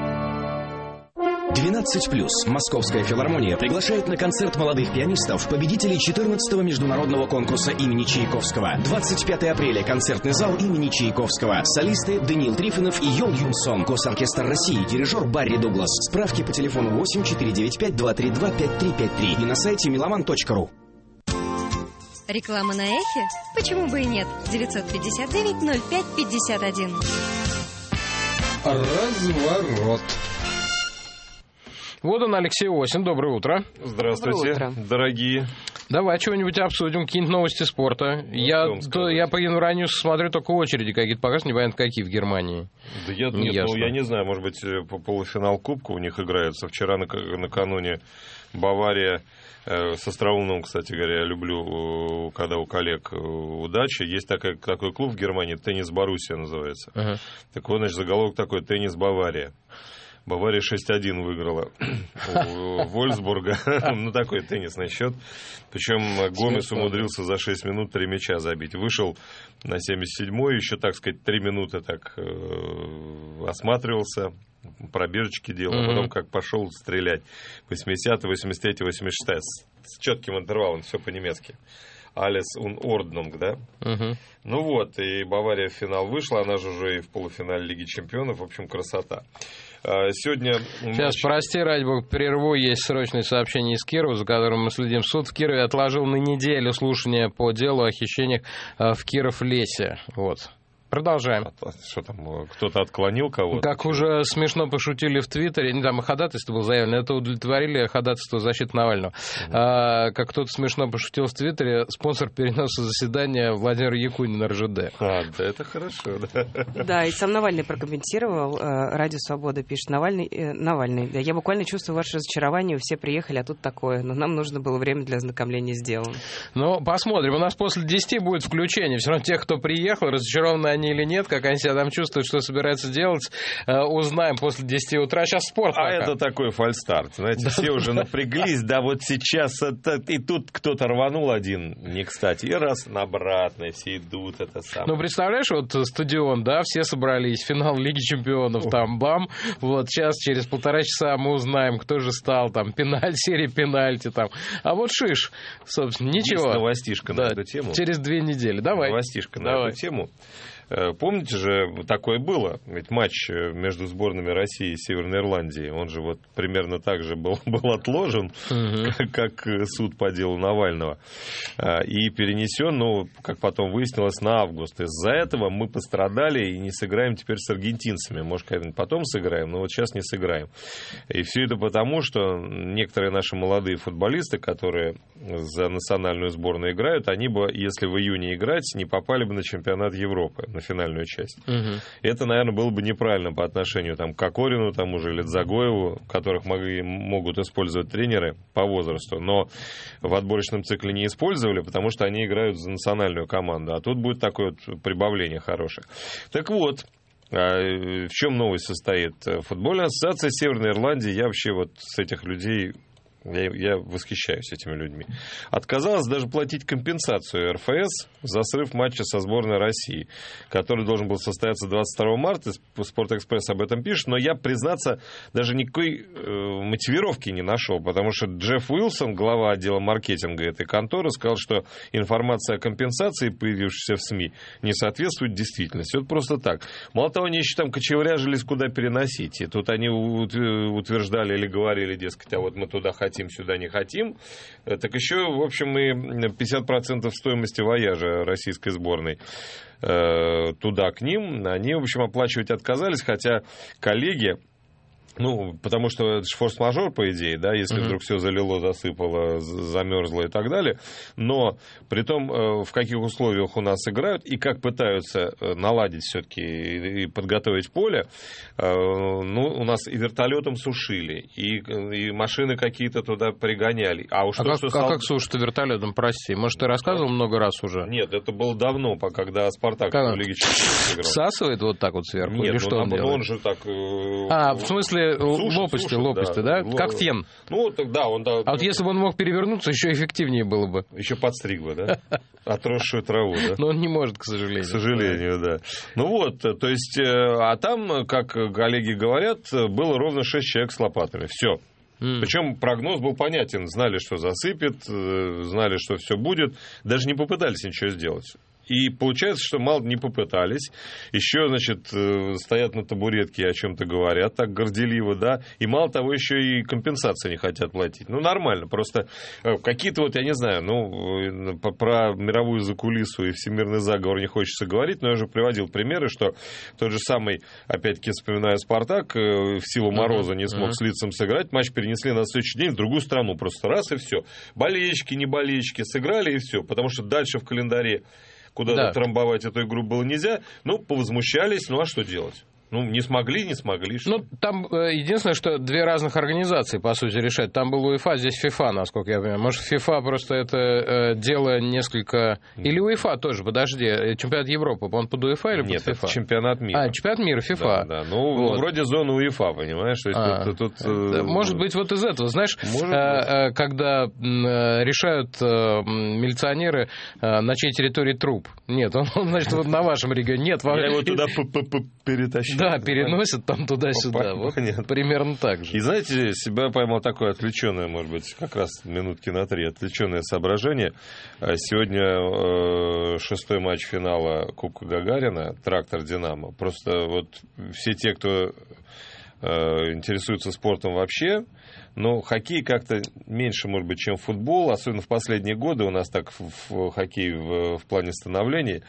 12+. Московская филармония приглашает на концерт молодых пианистов, победителей 14-го международного конкурса имени Чайковского. 25 апреля. Концертный зал имени Чайковского. Солисты Даниил Трифонов и Йол Юнсон. Госоркестр России. Дирижер Барри Дуглас. Справки по телефону 8-495-232-5353 и на сайте meloman.ru. Реклама на Эхе? Почему бы и нет? 959-05-51. Разворот. Вот он, Алексей Осин. Доброе утро. Здравствуйте, дорогие. Давай что-нибудь обсудим, какие-нибудь новости спорта. Я по Евроньюс смотрю, только очереди какие-то показывают, непонятно какие в Германии. Да я не знаю, может быть, по полуфинал Кубка у них играются. Вчера накануне Бавария с остроумным, кстати говоря, я люблю, когда у коллег удача. Есть такой клуб в Германии, «Теннис Боруссия» называется. Так вот, значит, заголовок такой: «Теннис Бавария». Бавария 6-1 выиграла у Вольфсбурга. Ну, такой теннисный счет. Причем Гомес умудрился за 6 минут 3 мяча забить. Вышел на 77-й, еще, так сказать, 3 минуты так осматривался, пробежечки делал, а потом как пошел стрелять. 80-й, 83-й, 86-й. С четким интервалом, все по-немецки. Alles und Ordnung, да? Ну вот, и Бавария в финал вышла, она же уже и в полуфинале Лиги Чемпионов. В общем, красота. Сегодня... Сейчас, прости, ради бога, прерву. Есть срочное сообщение из Кирова, за которым мы следим. Суд в Кирове отложил на неделю слушание по делу о хищениях в Киров-Лесе. Вот. Продолжаем. Что там, кто-то отклонил кого-то? Как уже смешно пошутили в Твиттере, не там ходатайство было заявлено, это удовлетворили ходатайство защиты Навального. Как кто-то смешно пошутил в Твиттере, спонсор переноса заседания Владимир Якунин, РЖД. Да, это хорошо, да. Да, и сам Навальный прокомментировал. Радио «Свобода» пишет: Навальный, да, я буквально чувствую ваше разочарование, все приехали, а тут такое. Но нам нужно было время для ознакомления с делом. Ну, посмотрим. У нас после 10 будет включение. Все равно тех, кто приехал, разочарованы они или нет, как они себя там чувствуют, что собираются делать, узнаем после 10 утра. Сейчас спорт пока. Это такой фальстарт. Знаете, все уже напряглись, да, вот сейчас и тут кто-то рванул один, не кстати, и раз на обратно, все идут, это самое. Ну, представляешь, вот стадион, да, все собрались, финал Лиги Чемпионов, там, бам, вот сейчас через 1,5 часа мы узнаем, кто же стал, там, серия пенальти, там, а вот шиш, собственно, ничего. Есть новостишка на эту тему. Через 2 недели, давай. Новостишка на эту тему. Помните же, такое было, ведь матч между сборными России и Северной Ирландии, он же вот примерно так же был отложен, как суд по делу Навального, и перенесен, ну, как потом выяснилось, на август. Из-за этого мы пострадали и не сыграем теперь с аргентинцами. Может, когда-нибудь потом сыграем, но вот сейчас не сыграем. И все это потому, что некоторые наши молодые футболисты, которые за национальную сборную играют, они бы, если в июне играть, не попали бы на чемпионат Европы, на финальную часть. Это, наверное, было бы неправильно по отношению там, к Кокорину, тому же Ледзагоеву, которых могут использовать тренеры по возрасту, но в отборочном цикле не использовали, потому что они играют за национальную команду. А тут будет такое вот прибавление хорошее. Так вот, в чем новость состоит? Футбольная ассоциация Северной Ирландии, я вообще вот с этих людей Я восхищаюсь этими людьми. Отказалась даже платить компенсацию РФС за срыв матча со сборной России, который должен был состояться 22 марта. Спортэкспресс об этом пишет, но я, признаться, даже никакой мотивировки не нашел, потому что Джефф Уилсон, глава отдела маркетинга этой конторы, сказал, что информация о компенсации, появившейся в СМИ, не соответствует действительности. Вот просто так. Мало того, они еще там кочевряжились, куда переносить. И тут они утверждали или говорили, дескать, а вот мы туда хотим, сюда не хотим. Так еще, в общем, и 50% стоимости вояжа российской сборной туда к ним, они, в общем, оплачивать отказались, хотя коллеги, потому что это же форс-мажор, по идее, да, если вдруг все залило, засыпало, замерзло и так далее. Но при том, в каких условиях у нас играют и как пытаются наладить все-таки и подготовить поле, у нас и вертолетом сушили, и машины какие-то туда пригоняли. Как сушат вертолетом, прости? Может, ты рассказывал много раз уже? Нет, это было давно, когда «Спартак» в Лиге Чемпионов играл. Всасывает вот так вот сверху? Нет, или что он делает? Он же так... в смысле... Лопасти, да? Как фен. А вот если бы он мог перевернуться, еще эффективнее было бы. Еще подстриг бы, да? Отросшую траву, да? Но он не может, к сожалению. К сожалению, да. То есть, а там, как коллеги говорят, было ровно 6 человек с лопатами. Все. Причем прогноз был понятен. Знали, что засыпет, знали, что все будет. Даже не попытались ничего сделать. И получается, что мало не попытались. Еще, значит, стоят на табуретке и о чем-то говорят так горделиво, да. И мало того, еще и компенсации не хотят платить. Нормально. Просто какие-то я не знаю, про мировую закулису и всемирный заговор не хочется говорить, но я уже приводил примеры, что тот же самый, опять-таки, вспоминаю «Спартак», в силу мороза не смог с Лицом сыграть. Матч перенесли на следующий день в другую страну. Просто раз и все. Болельщики, не болельщики сыграли и все. Потому что дальше в календаре куда-то трамбовать эту игру было нельзя. Повозмущались, а что делать? Не смогли. Там единственное, что две разных организации, по сути, решают. Там был УЕФА, здесь ФИФА, насколько я понимаю. Может, ФИФА просто это дело несколько... Или УЕФА тоже, подожди. Чемпионат Европы, он под УЕФА или под ФИФА? Нет, это чемпионат мира. Чемпионат мира, ФИФА. Да. Вроде зоны УЕФА, понимаешь? То есть может быть, вот из этого. Знаешь, когда решают милиционеры, на чьей территории труп. Нет, он значит, вот на вашем регионе. Нет, я его туда перетащил. Да, переносят там туда-сюда. Вот примерно так же. И знаете, себя поймал такое отвлеченное, может быть, как раз минутки на 3, отвлеченное соображение. Сегодня 6-й матч финала Кубка Гагарина, «Трактор Динамо». Просто вот все те, кто интересуется спортом вообще, но хоккей как-то меньше, может быть, чем футбол, особенно в последние годы у нас так в хоккее в плане становления.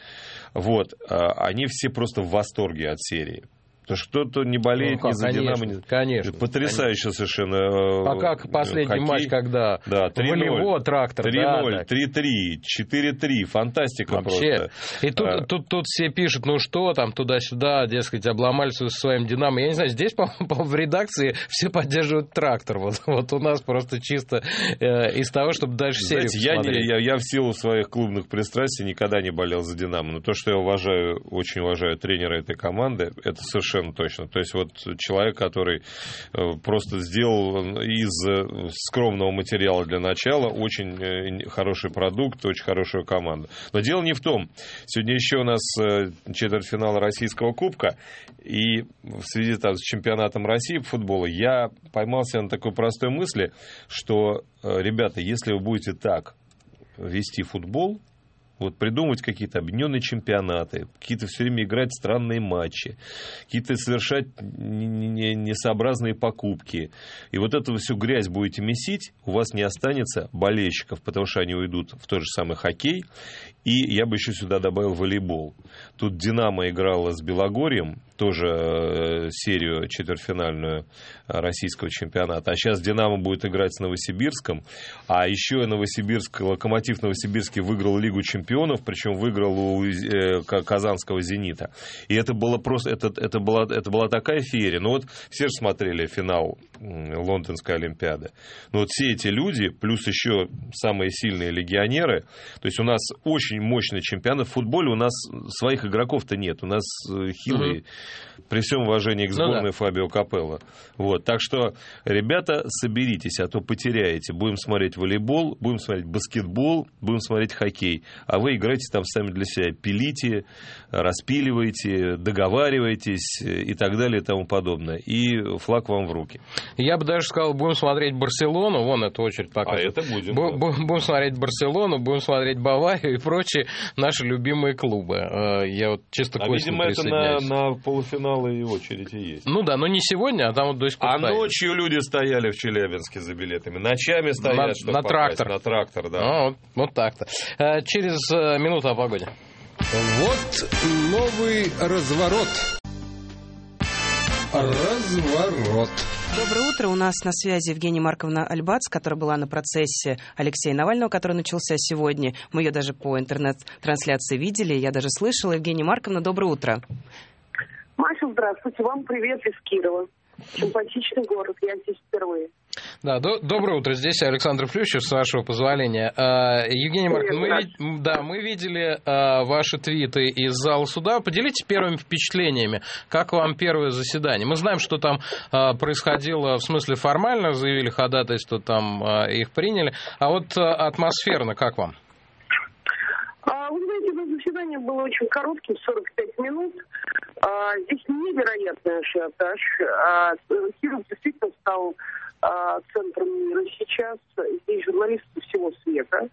Они все просто в восторге от серии. Потому что кто-то не болеет ни за «Динамо». Конечно. Потрясающе совершенно. А как последний матч, когда волево, «Трактор». 3-0, 3-3, 4-3. Фантастика вообще. Просто. И тут все пишут, что там туда-сюда, дескать, обломались со своим «Динамо». Я не знаю, здесь, по-моему, в редакции все поддерживают «Трактор». Вот у нас просто чисто из того, чтобы дальше серию посмотреть. Я в силу своих клубных пристрастий никогда не болел за «Динамо». Но то, что я очень уважаю тренера этой команды, это совершенно точно. То есть человек, который просто сделал из скромного материала для начала очень хороший продукт, очень хорошую команду. Но дело не в том. Сегодня еще у нас четвертьфинал Российского кубка, и в связи с чемпионатом России по футболу я поймался на такой простой мысли, что, ребята, если вы будете так вести футбол, придумывать какие-то объединенные чемпионаты, какие-то все время играть странные матчи, какие-то совершать несообразные покупки. И эту всю грязь будете месить, у вас не останется болельщиков, потому что они уйдут в тот же самый хоккей. И я бы еще сюда добавил волейбол. Тут «Динамо» играла с Белогорьем, тоже серию четвертьфинальную российского чемпионата. А сейчас «Динамо» будет играть с Новосибирском. А еще «Локомотив» Новосибирский выиграл Лигу чемпионов, причем выиграл у казанского «Зенита». И это было просто, это была такая феерия. Все же смотрели финал Лондонской Олимпиады. Но все эти люди, плюс еще самые сильные легионеры, то есть у нас очень мощный чемпионат. В футболе у нас своих игроков-то нет. У нас хилые При всем уважении к сборной Фабио Капелло. Вот. Так что, ребята, соберитесь, а то потеряете. Будем смотреть волейбол, будем смотреть баскетбол, будем смотреть хоккей. А вы играете там сами для себя. Пилите, распиливайте, договаривайтесь и так далее и тому подобное. И флаг вам в руки. Я бы даже сказал, будем смотреть Барселону. Вон эта очередь показывает. А это будем. Будем смотреть Барселону, будем смотреть Баварию и прочие наши любимые клубы. Я вот чисто косвенно присоединяюсь. Видимо, это на полуфиналы и очереди есть. Ну да, но не сегодня, а там вот до сих пор. А ночью люди стояли в Челябинске за билетами. Ночами стоят, чтобы на попасть. трактор. На трактор, да. Вот так-то. Через минуту о погоде. Вот новый разворот. Разворот. Доброе утро. У нас на связи Евгения Марковна Альбац, которая была на процессе Алексея Навального, который начался сегодня. Мы ее даже по интернет-трансляции видели, я даже слышала. Евгения Марковна, доброе утро. Маша, здравствуйте. Вам привет из Кирова. Симпатичный город. Я здесь впервые. Да, доброе утро. Здесь Александр Плющев, с вашего позволения. Евгения Марковна, мы видели ваши твиты из зала суда. Поделитесь первыми впечатлениями. Как вам первое заседание? Мы знаем, что там происходило, в смысле формально, заявили ходатайство, там их приняли. А вот атмосферно как вам? Вы знаете, заседание было очень коротким, 45 минут. Здесь невероятный ажиотаж. Киров действительно стал центром мира сейчас. Здесь журналисты всего света.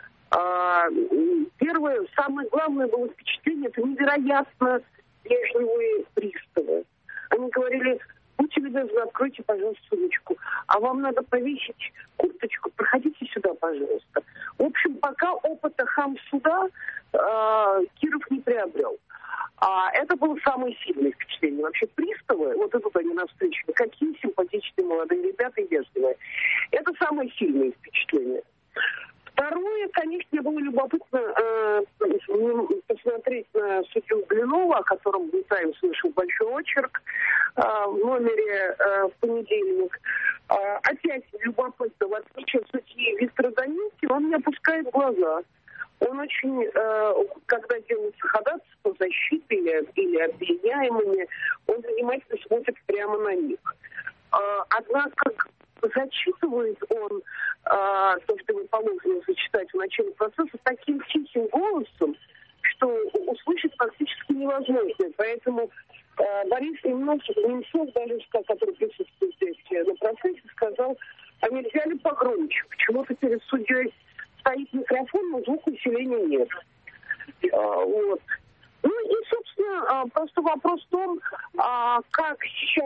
Первое, самое главное было впечатление, это невероятно вежливые приставы. Они говорили: будьте любезны, откройте, пожалуйста, сумочку. А вам надо повесить курточку, проходите сюда, пожалуйста. В общем, пока опыта хам-суда Киров не приобрел. Это было самое сильное впечатление. Вообще приставы, вот идут они навстречу, какие симпатичные молодые ребята и вежливые. Это самое сильное впечатление. Второе, конечно, мне было любопытно посмотреть на судью Блинова, о котором «Таймс» вышел большой очерк в номере в понедельник. Опять любопытно, в отличие от судьи Виктора Данилкина, он не опускает глаза. Он очень, когда делается ходатайство защиты или обвиняемыми, он внимательно смотрит прямо на них. Однако зачитывает он то, что вы положено зачитать в начале процесса, таким тихим голосом, что услышать практически невозможно. Поэтому Борис Немцов, даже который присутствует здесь на процессе, сказал: а нельзя ли погромче? Почему-то перед судьей стоит микрофон, но звукоусиления нет. Вот. Ну и, собственно, просто вопрос в том, как сейчас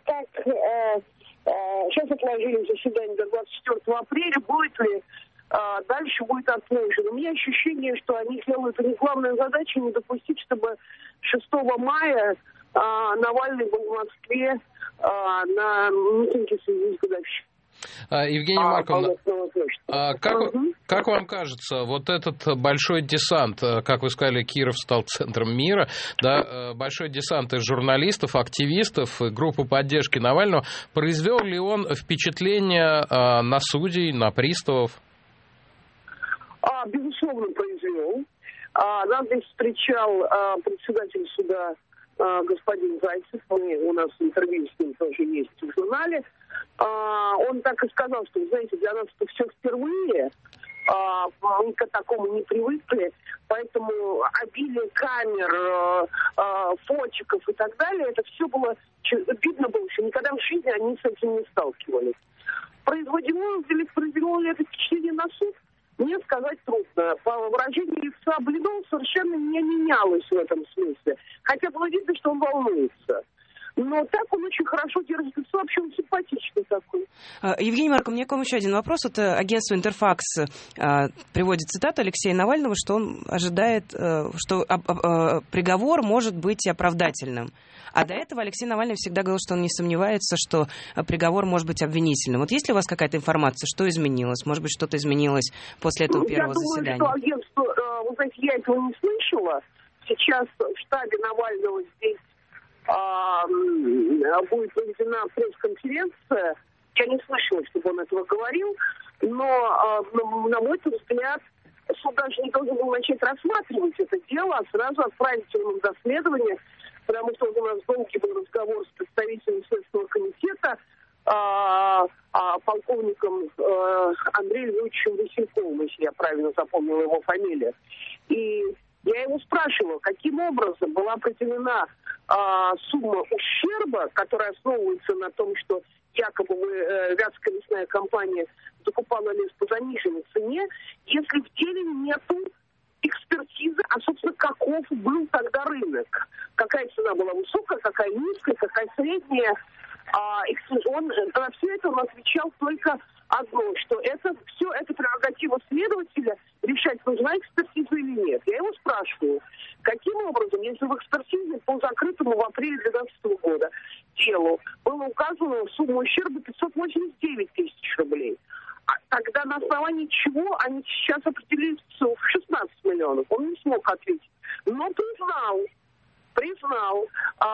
отложили заседание до 24 апреля, будет ли дальше будет отложено. У меня ощущение, что они делают, это не главная задача, не допустить, чтобы 6 мая Навальный был в Москве на митинге в связи с годовщиной. Евгения Марковна, как вам кажется, вот этот большой десант, как вы сказали, Киров стал центром мира, да, большой десант из журналистов, активистов, группы поддержки Навального, произвел ли он впечатление на судей, на приставов? Безусловно, произвел. Нас здесь встречал председатель суда господин Зайцев, у нас интервью с ним тоже есть в журнале. Он так и сказал, что, знаете, для нас это все впервые, мы к такому не привыкли, поэтому обилие камер, фотчиков и так далее, это все было, видно было, что никогда в жизни они с этим не сталкивались. Произвело ли это впечатление на суд? Мне сказать трудно. По выражению лица Блинова совершенно не менялось в этом смысле. Хотя было видно, что он волнуется. Но так он очень хорошо держит лицо, вообще он симпатичный такой. Евгений Марков, у меня к вам еще один вопрос. Это агентство «Интерфакс» приводит цитату Алексея Навального, что он ожидает, что приговор может быть оправдательным. А до этого Алексей Навальный всегда говорил, что он не сомневается, что приговор может быть обвинительным. Вот есть ли у вас какая-то информация, что изменилось? Может быть, что-то изменилось после этого первого заседания? Я думаю, что агентство, вы знаете, я этого не слышала. Сейчас в штабе Навального здесь будет проведена пресс-конференция. Я не слышала, чтобы он этого говорил, но, на мой взгляд, суд даже не должен был начать рассматривать это дело, а сразу отправить его на доследование потому что у нас долгий был разговор с представителем Следственного комитета, полковником Андреем Львовичем Васильковым, если я правильно запомнила его фамилию. И я его спрашивала, каким образом была определена сумма ущерба, которая основывается на том, что якобы Вятская лесная компания закупала лес по заниженной цене, если в деле нету экспертизы, а, собственно, каков был тогда рынок. Какая цена была высокая, какая низкая, какая средняя. Он на все это он отвечал только одно, что все это прерогатива следователя, решать, нужна экспертиза или нет. Я его спрашиваю, каким образом, если в экспертизе по закрытому в апреле 2012 года делу было указано сумма ущерба 589 тысяч рублей, тогда на основании чего они сейчас определили в 16 миллионов? Он не смог ответить, но признал,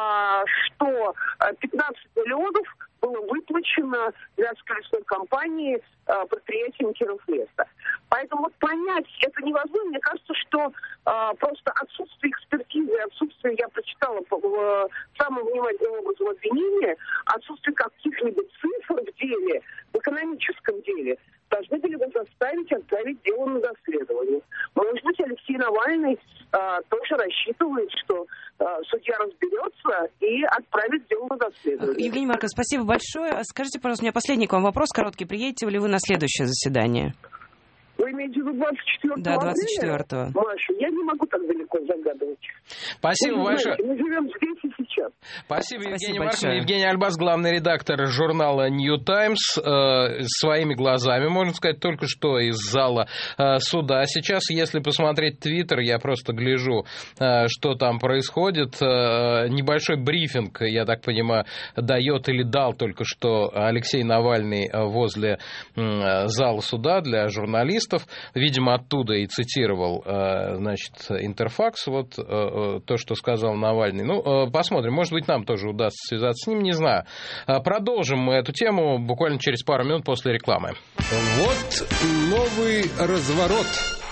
что 15 миллионов было выплачено Вятской лесной компании предприятием Кировлеса. Поэтому понять это невозможно. Мне кажется, что просто отсутствие экспертизы, я прочитала самым внимательным образом обвинения, отсутствие каких-либо цифр в деле, в экономическом деле, должны были бы заставить отправить дело на доследование. Может быть, Алексей Навальный тоже рассчитывает, что судья разберется и отправит дело на доследование. Евгений Марков, спасибо большое. Скажите, пожалуйста, у меня последний к вам вопрос короткий. Приедете ли вы на следующее заседание? Вы имеете в виду 24-го? Да, 24-го. Маша, я не могу так далеко загадывать. Спасибо большое. Мы живем здесь и сейчас. Спасибо, Евгений Марков. Евгений Альбас, главный редактор журнала New Times. Своими глазами, можно сказать, только что из зала суда. Сейчас, если посмотреть Твиттер, я просто гляжу, что там происходит. Небольшой брифинг, я так понимаю, дает или дал только что Алексей Навальный возле зала суда для журналистов. Видимо, оттуда и цитировал, значит, Интерфакс, вот то, что сказал Навальный. Ну, посмотрим, может быть, нам тоже удастся связаться с ним, не знаю. Продолжим мы эту тему буквально через пару минут после рекламы. Вот новый разворот.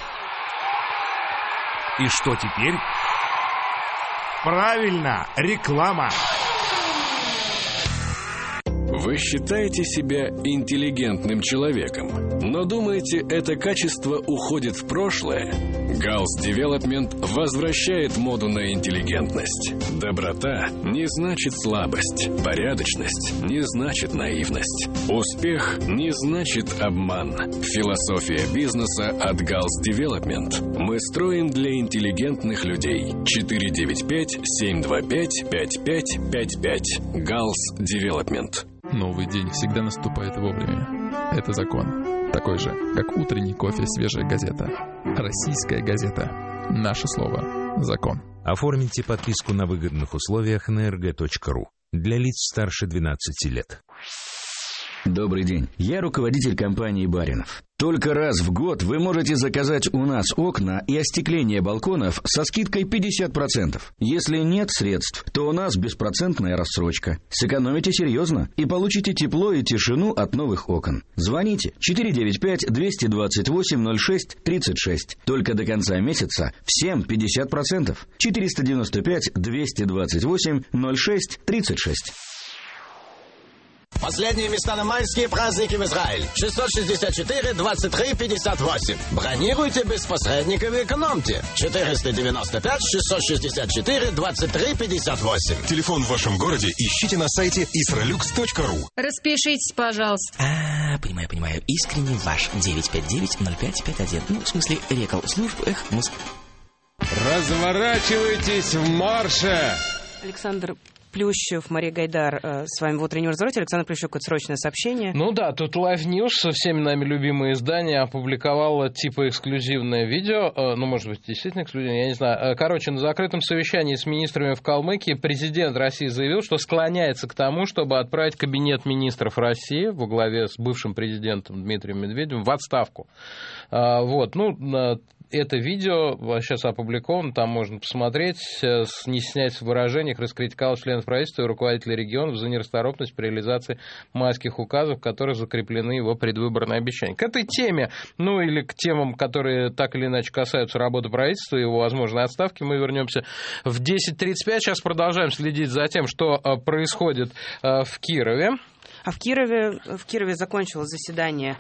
И что теперь? Правильно, реклама. Вы считаете себя интеллигентным человеком, но думаете, это качество уходит в прошлое? Gals Development возвращает моду на интеллигентность. Доброта не значит слабость. Порядочность не значит наивность. Успех не значит обман. Философия бизнеса от Gals Development. Мы строим для интеллигентных людей. 495-725-5555. Gals Development. Новый день всегда наступает вовремя. Это закон. Такой же, как утренний кофе «Свежая газета». Российская газета. Наше слово. Закон. Оформите подписку на выгодных условиях на rg.ru для лиц старше 12 лет. Добрый день. Я руководитель компании «Баринов». Только раз в год вы можете заказать у нас окна и остекление балконов со скидкой 50%. Если нет средств, то у нас беспроцентная рассрочка. Сэкономите серьезно и получите тепло и тишину от новых окон. Звоните 495-228-06-36. Только до конца месяца всем 50%. 495-228-06-36. Последние места на майские праздники в Израиль. 664-23-58. Бронируйте без посредников и экономьте. 495-664-23-58. Телефон в вашем городе ищите на сайте isralux.ru. Распишитесь, пожалуйста. Понимаю. Искренне ваш. 959-0551. Ну, в смысле, рекал служб. Разворачивайтесь в марше! Александр Плющев, Мария Гайдар с вами в утреннем развороте. Александр Плющев, какое-то срочное сообщение. Ну да, тут Live News, всеми нами любимое издание, опубликовало типа эксклюзивное видео, ну, может быть, действительно эксклюзивное, я не знаю. Короче, на закрытом совещании с министрами в Калмыкии президент России заявил, что склоняется к тому, чтобы отправить кабинет министров России во главе с бывшим президентом Дмитрием Медведевым в отставку. Вот, ну, Это видео сейчас опубликовано, там можно посмотреть, не снять в выражениях, раскритиковал членов правительства и руководителей регионов за нерасторопность при реализации майских указов, которые закреплены его предвыборные обещания. К этой теме, ну или к темам, которые так или иначе касаются работы правительства и его возможной отставки, мы вернемся в 10:35. Сейчас продолжаем следить за тем, что происходит в Кирове. А в Кирове закончилось заседание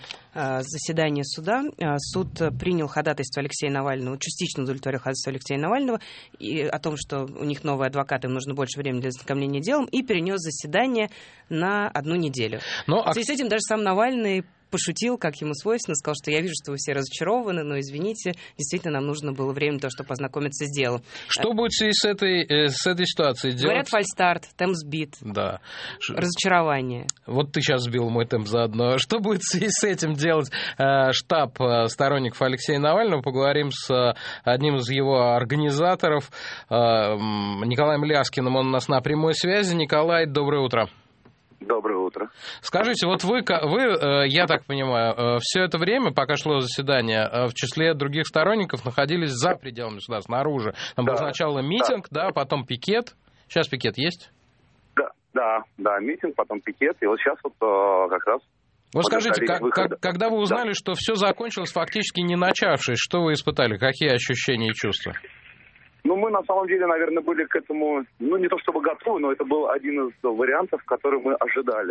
суда. Суд принял ходатайство Алексея Навального, частично удовлетворил ходатайство Алексея Навального и о том, что у них новые адвокаты, им нужно больше времени для ознакомления делом, и перенес заседание на 1 неделю. В связи с этим даже сам Навальный пошутил, как ему свойственно, сказал, что я вижу, что вы все разочарованы, но извините, действительно, нам нужно было время для того, чтобы познакомиться с делом. Что будет в связи с этой ситуацией делать? Говорят, фальстарт, темп сбит. Да. Разочарование. Вот ты сейчас сбил мой темп заодно. Что будет в связи с этим делать штаб сторонников Алексея Навального? Поговорим с одним из его организаторов, Николаем Ляскиным. Он у нас на прямой связи. Николай, доброе утро. Доброе утро. Скажите, вот вы, я так понимаю, все это время, пока шло заседание, в числе других сторонников находились за пределами суда, снаружи. Там был сначала митинг, да, потом пикет. Сейчас пикет есть? Да, митинг, потом пикет. И вот сейчас вот как раз... Вот скажите, когда вы узнали, что все закончилось фактически не начавшись, что вы испытали? Какие ощущения и чувства? Ну, мы на самом деле, наверное, были к этому, не то чтобы готовы, но это был один из вариантов, который мы ожидали.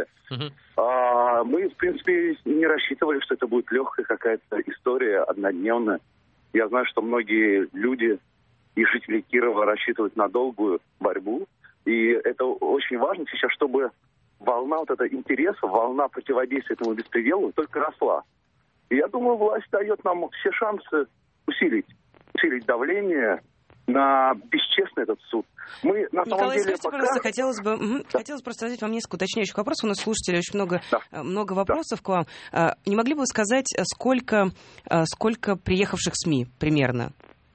Мы, в принципе, не рассчитывали, что это будет легкая какая-то история, однодневная. Я знаю, что многие люди и жители Кирова рассчитывают на долгую борьбу. И это очень важно сейчас, чтобы волна вот этого интереса, волна противодействия этому беспределу только росла. И я думаю, власть дает нам все шансы усилить давление на бесчестный этот суд. Мы на самом деле скажите, пожалуйста, хотелось бы просто задать вам несколько уточняющих вопросов. У нас слушателей очень много вопросов к вам. Не могли бы вы сказать, сколько приехавших СМИ примерно?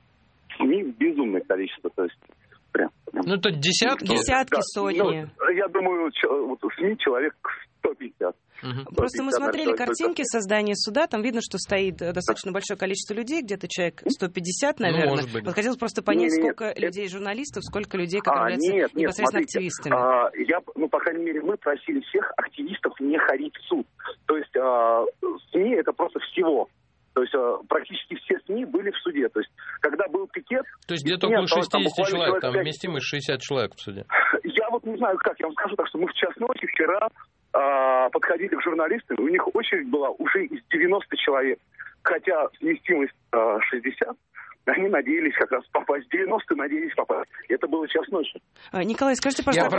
СМИ безумное количество, то есть прям. Ну, это десятки? Десятки, сотни. Я думаю, СМИ человек 150. Просто мы смотрели картинки создания суда, там видно, что стоит достаточно большое количество людей, где-то человек 150, наверное. Может быть. Вот хотелось просто понять, сколько людей журналистов, сколько людей, которые являются непосредственно активистами. По крайней мере, мы просили всех активистов не ходить в суд. То есть СМИ это просто всего. То есть практически все СМИ были в суде. То есть когда был пикет... То есть где-то около 60 человек, там вместимость 60 человек в суде. Я вот не знаю, как я вам скажу, так что мы в час ночи вчера подходили к журналистам, у них очередь была уже из 90 человек. Хотя вместимость 60, они надеялись как раз попасть. 90 надеялись попасть. Это было час ночи. Николай, скажите, пожалуйста,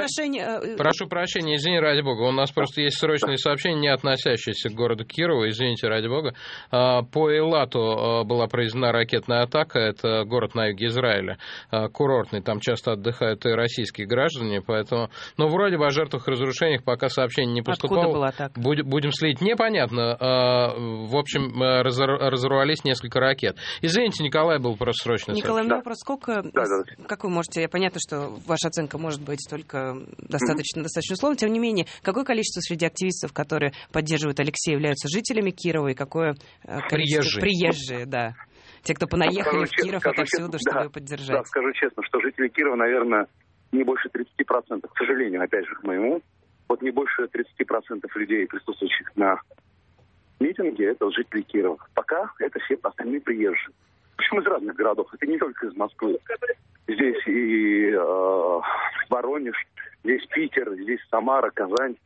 прошу прощения, извини, ради бога. У нас просто есть срочные сообщения, не относящиеся к городу Кирову. Извините, ради бога. По Эйлату была произведена ракетная атака. Это город на юге Израиля. Курортный. Там часто отдыхают и российские граждане. Поэтому... Но вроде бы о жертвах и разрушениях пока сообщений не поступало. Откуда была атака? Будем следить. Непонятно. В общем, разорвались несколько ракет. Извините, Николай, был просто срочно. Николай, у меня вопрос, как вы можете, понятно, что ваша оценка может быть только достаточно условно, тем не менее, какое количество среди активистов, которые поддерживают Алексея, являются жителями Кирова, и какое количество приезжие, да, те, кто понаехали в Киров отовсюду, чтобы его поддержать? Да, скажу честно, что жители Кирова, наверное, не больше 30%, к сожалению, опять же, к моему, вот не больше 30% людей, присутствующих на митинге, это жители Кирова. Пока это все остальные приезжие. Причем из разных городов. Это не только из Москвы. Здесь и Воронеж, здесь Питер, здесь Самара, Казань.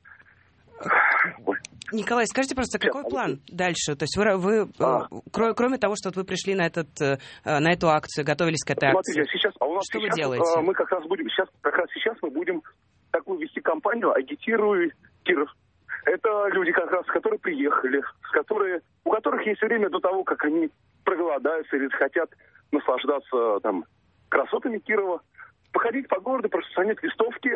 Николай, скажите просто, какой план дальше? То есть вы кроме того, что вы пришли на эту акцию, готовились к этой акции, что вы делаете? Мы как раз сейчас мы будем такую вести кампанию «Агитирую Киров». Это люди как раз, которые приехали, у которых есть время до того, как они проголодаются или хотят наслаждаться там красотами Кирова, походить по городу, просто снять листовки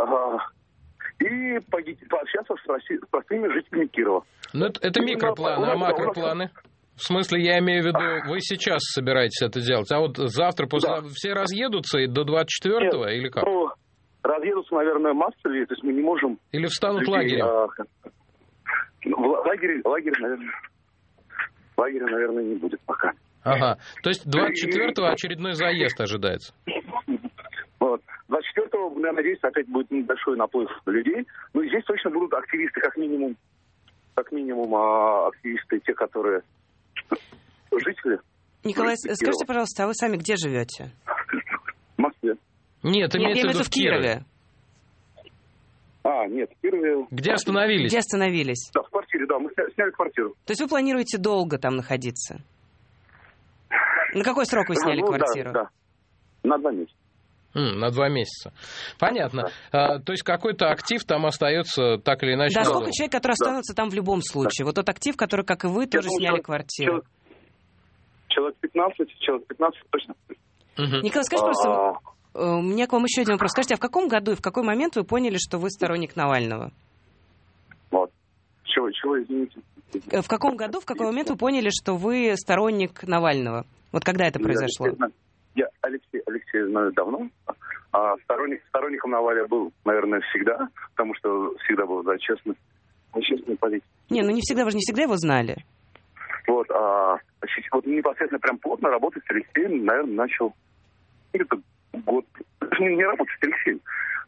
и пообщаться с простыми жителями Кирова. Ну, это микропланы, а макропланы? В смысле, я имею в виду, вы сейчас собираетесь это делать, а вот завтра все разъедутся и до 24-го или как? Ну, разъедутся, наверное, массовые, то есть мы не можем... Или встанут лагерем? Лагеря, наверное, не будет пока. Ага. То есть 24-го очередной заезд ожидается. Вот. 24-го, я надеюсь, опять будет небольшой наплыв людей. Ну, и здесь точно будут активисты, как минимум активисты, те, которые жители. Николай, скажите, пожалуйста, а вы сами где живете? В Москве. Нет, имеется в виду в Кирове. Нет, в Кирове. Где остановились? Где остановились? Да, в квартире, да, мы сняли квартиру. То есть вы планируете долго там находиться? На какой срок вы сняли квартиру? Да, на 2 месяца. На 2 месяца. Понятно. То есть какой-то актив там остается так или иначе? Да, сколько человек, которые останутся там в любом случае? Вот тот актив, который, как и вы, тоже сняли квартиру. Человек 15 точно. Николай, скажите, просто, у меня к вам еще один вопрос. Скажите, а в каком году и в какой момент вы поняли, что вы сторонник Навального? Вот. Чего, извините? В каком году, в какой момент вы поняли, что вы сторонник Навального? Вот когда это произошло? Я Алексея знаю давно. А сторонником Навального был, наверное, всегда, потому что всегда был за честную политику. Не всегда, вы же не всегда его знали. Вот, вот непосредственно прям плотно работать с Алексеем, наверное, начал где-то год. Не работать с Алексеем.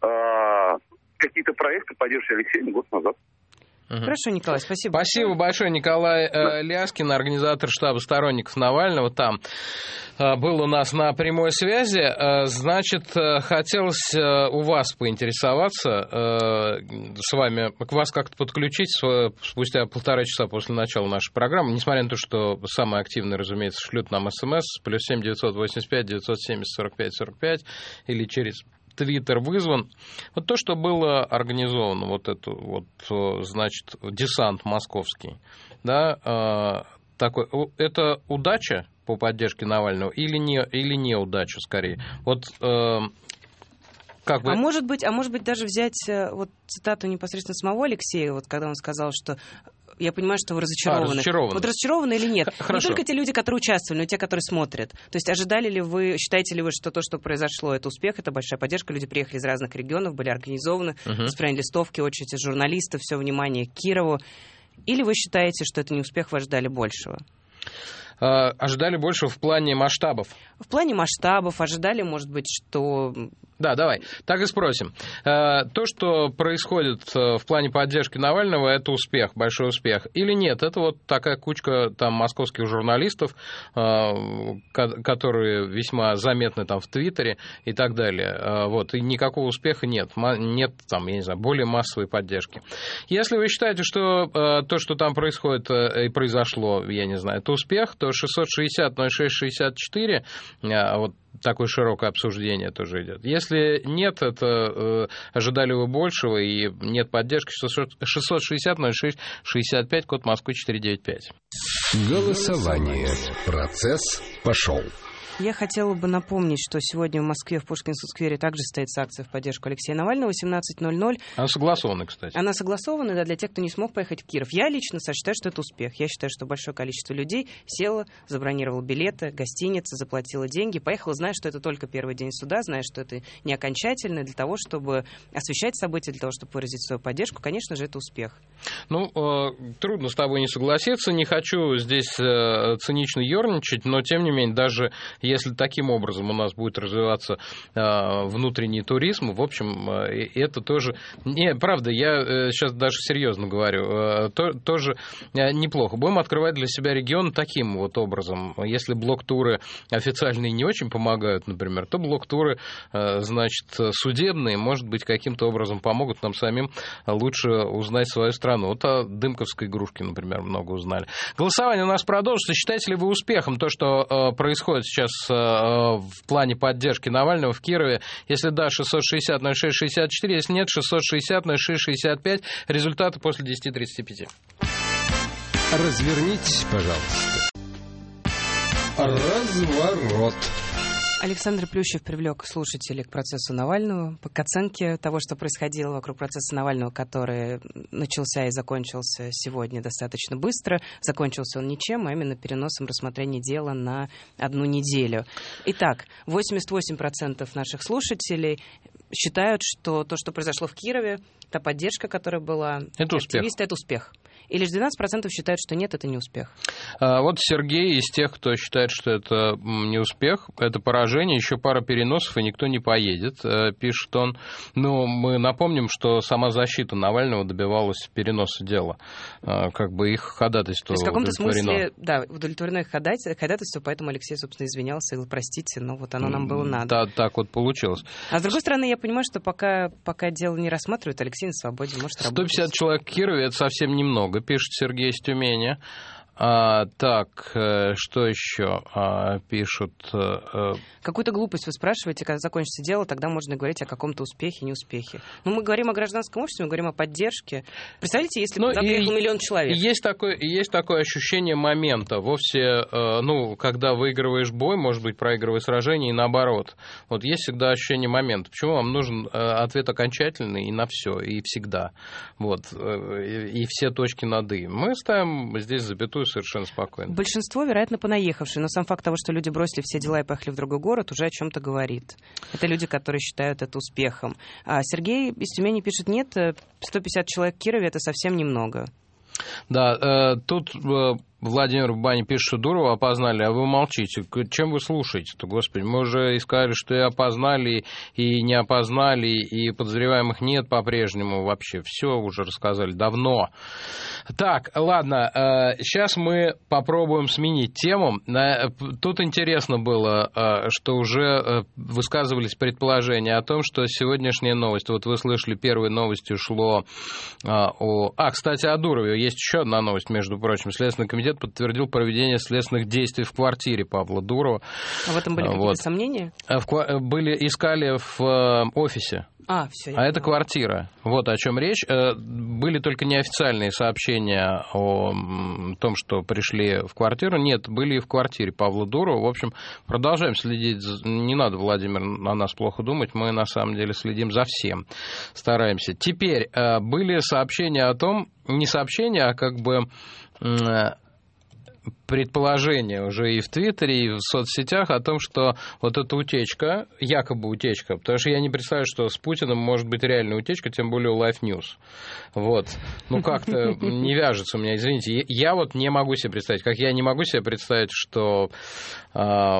Какие-то проекты поддержки Алексея год назад. Хорошо, Николай, спасибо. Спасибо большое, Николай Ляскин, организатор штаба сторонников Навального. Там был у нас на прямой связи. Значит, хотелось у вас поинтересоваться, с вами, вас как-то подключить спустя 1,5 часа после начала нашей программы, несмотря на то, что самые активные, разумеется, шлют нам СМС, +7 985 970 45 45 или через Твиттер вызван. Вот то, что было организовано, вот это вот, значит, десант московский, да, такой, это удача по поддержке Навального или не удача, скорее? Вот как бы... А может быть, даже взять вот цитату непосредственно самого Алексея, вот когда он сказал, что я понимаю, что вы разочарованы. Разочарованы. Вот разочарованы или нет? Хорошо. Не только те люди, которые участвовали, но и те, которые смотрят. То есть ожидали ли вы, считаете ли вы, что то, что произошло, это успех, это большая поддержка, люди приехали из разных регионов, были организованы, распространяли листовки, очередь из журналистов, все внимание к Кирову. Или вы считаете, что это не успех, вы ожидали большего? Ожидали большего в плане масштабов. В плане масштабов ожидали, может быть, что... Да, давай, так и спросим. То, что происходит в плане поддержки Навального, это успех, большой успех. Или нет? Это вот такая кучка там московских журналистов, которые весьма заметны там в Твиттере и так далее. Вот, и никакого успеха нет. Нет там, я не знаю, более массовой поддержки. Если вы считаете, что то, что там происходит и произошло, я не знаю, это успех, то 660-06-64, вот такое широкое обсуждение тоже идет. Если нет, это ожидали вы большего и нет поддержки, 660-06-65, код Москвы 495. Голосование. Процесс пошел. Я хотела бы напомнить, что сегодня в Москве в Пушкинском сквере также состоится акция в поддержку Алексея Навального 18:00. Она согласована, кстати. Она согласована, да, для тех, кто не смог поехать в Киров. Я лично считаю, что это успех. Я считаю, что большое количество людей село, забронировало билеты, гостиницы, заплатило деньги, поехало, зная, что это только первый день суда, зная, что это не окончательно, для того, чтобы освещать события, для того, чтобы выразить свою поддержку. Конечно же, это успех. Ну, трудно с тобой не согласиться. Не хочу здесь цинично ерничать, но, тем не менее, даже если таким образом у нас будет развиваться внутренний туризм, в общем, это тоже... Не, правда, я сейчас даже серьезно говорю, тоже неплохо. Будем открывать для себя регион таким вот образом. Если блок-туры официальные не очень помогают, например, то блок-туры, значит, судебные, может быть, каким-то образом помогут нам самим лучше узнать свою страну. Вот о дымковской игрушке, например, много узнали. Голосование у нас продолжится. Считаете ли вы успехом то, что происходит сейчас в плане поддержки Навального в Кирове? Если да, 660-06-64, если нет, 660-06-65. Результаты после 10:35. Развернитесь, пожалуйста. Разворот. Александр Плющев привлек слушателей к процессу Навального, к оценке того, что происходило вокруг процесса Навального, который начался и закончился сегодня достаточно быстро. Закончился он ничем, а именно переносом рассмотрения дела на 1 неделю. Итак, 88% наших слушателей считают, что то, что произошло в Кирове, та поддержка, которая была, это активиста, это успех. И лишь 12% считают, что нет, это не успех. Вот Сергей из тех, кто считает, что это не успех, это поражение, еще пара переносов, и никто не поедет, пишет он. Но мы напомним, что сама защита Навального добивалась переноса дела. Как бы их ходатайство удовлетворено. В каком-то смысле, да, удовлетворено их ходатайство, поэтому Алексей, собственно, извинялся и говорил, простите, но вот оно нам было надо. Да, так вот получилось. А с другой стороны, я понимаю, что пока дело не рассматривают, Алексей на свободе может работать. 150 человек в Кирове, это совсем немного, пишет Сергей из Тюмени. Так, что еще пишут? Какую-то глупость вы спрашиваете, когда закончится дело, тогда можно говорить о каком-то успехе, неуспехе. Но мы говорим о гражданском обществе, мы говорим о поддержке. Представляете, если бы приехал 1 миллион человек. Есть такое ощущение момента. Вовсе, когда выигрываешь бой, может быть, проигрываешь сражение, и наоборот. Вот есть всегда ощущение момента. Почему вам нужен ответ окончательный и на все, и всегда. Вот. И все точки над «и». Мы ставим здесь запятую совершенно спокойно. Большинство, вероятно, понаехавшие, но сам факт того, что люди бросили все дела и поехали в другой город, уже о чем-то говорит. Это люди, которые считают это успехом. А Сергей из Тюмени пишет, нет, 150 человек в Кирове — это совсем немного. Да, тут Владимир в бане пишет, что Дурова опознали, а вы молчите. Чем вы слушаете-то, господи? Мы уже и сказали, что и опознали, и не опознали, и подозреваемых нет по-прежнему вообще. Все уже рассказали давно. Так, ладно, сейчас мы попробуем сменить тему. Тут интересно было, что уже высказывались предположения о том, что сегодняшняя новость, вот вы слышали, первой новостью шло кстати, о Дурове. Есть еще одна новость, между прочим. Следственный комитет подтвердил проведение следственных действий в квартире Павла Дурова. А в этом были какие-то сомнения? Искали в офисе. Все. Это квартира. Вот о чем речь. Были только неофициальные сообщения о том, что пришли в квартиру. Нет, были и в квартире Павла Дурова. В общем, продолжаем следить. Не надо, Владимир, о нас плохо думать. Мы, на самом деле, следим за всем. Стараемся. Теперь были сообщения о том, не сообщения, а как бы предположение уже и в Твиттере, и в соцсетях о том, что вот эта утечка, якобы утечка, потому что я не представляю, что с Путиным может быть реальная утечка, тем более у Life News. Вот. Как-то не вяжется у меня, извините. Я вот не могу себе представить, как я не могу себе представить, что я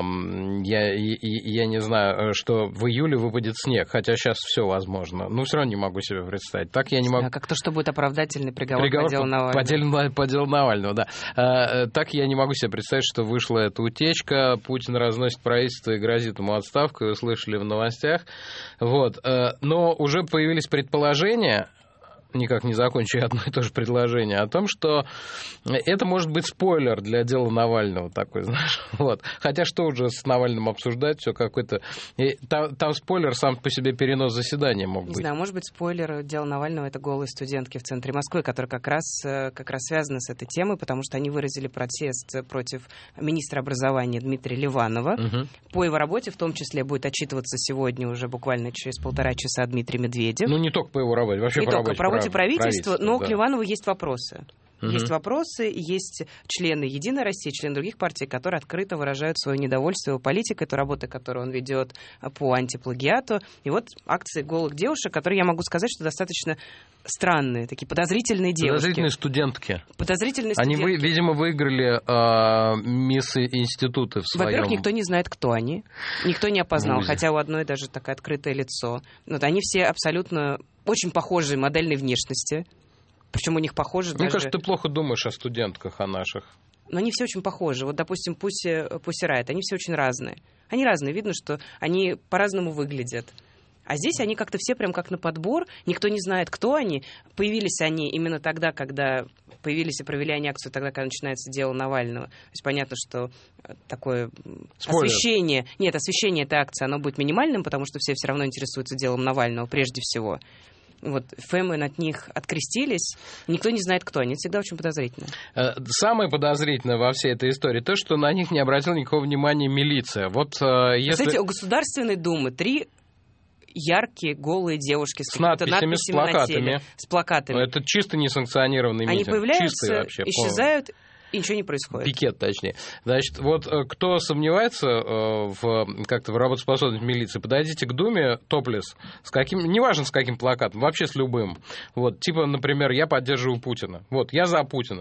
не знаю, что в июле выпадет снег, хотя сейчас все возможно. Но все равно не могу себе представить. Так я не могу. Как то, что будет оправдательный приговор по делу Навального. По делу Навального, да. Так я не могу себе представить, что вышла эта утечка, Путин разносит правительство и грозит ему отставкой, вы слышали в новостях. Вот. Но уже появились предположения, никак не закончу одно и то же предложение, о том, что это может быть спойлер для дела Навального такой, знаешь. Вот. Хотя что уже с Навальным обсуждать, все какой-то... Там спойлер сам по себе перенос заседания мог быть. Не знаю, может быть, спойлер дела Навального — это голые студентки в центре Москвы, которые как раз связаны с этой темой, потому что они выразили протест против министра образования Дмитрия Ливанова. По его работе в том числе будет отчитываться сегодня уже буквально через 1,5 часа Дмитрий Медведев. Не только по его работе, вообще по работе правительства, но да. К Ливанову есть вопросы. Есть вопросы, есть члены «Единой России», члены других партий, которые открыто выражают свое недовольство его политикой, той работой, которую он ведет по антиплагиату. И вот акции голых девушек, которые, я могу сказать, что достаточно странные, такие подозрительные девушки. Подозрительные студентки. Подозрительные студентки. Они, видимо, выиграли миссы институты в своем... Во-первых, никто не знает, кто они. Никто не опознал, хотя у одной даже такое открытое лицо. Вот они все абсолютно очень похожие модельной внешности. Причем у них похожи Мне кажется, ты плохо думаешь о студентках, о наших. Но они все очень похожи. Вот, допустим, Pussy Riot, они все очень разные. Они разные, видно, что они по-разному выглядят. А здесь они как-то все прям как на подбор, никто не знает, кто они. Появились они именно тогда, когда появились и провели они акцию тогда, когда начинается дело Навального. То есть понятно, что такое освещение... Нет, освещение этой акции, оно будет минимальным, потому что все равно интересуются делом Навального прежде всего. Вот ФЭМы от них открестились, никто не знает, кто они. Это всегда очень подозрительно. Самое подозрительное во всей этой истории то, что на них не обратила никакого внимания милиция. Вот, если... Кстати, у Государственной Думы 3 яркие голые девушки с надписями, с плакатами. Это чисто несанкционированный митинг. Они появляются, исчезают, И ничего не происходит. Пикет, точнее. Значит, вот кто сомневается как-то в работоспособности милиции, подойдите к Думе топлес, неважно с каким плакатом, вообще с любым. Вот, типа, например, я поддерживаю Путина. Вот, я за Путина.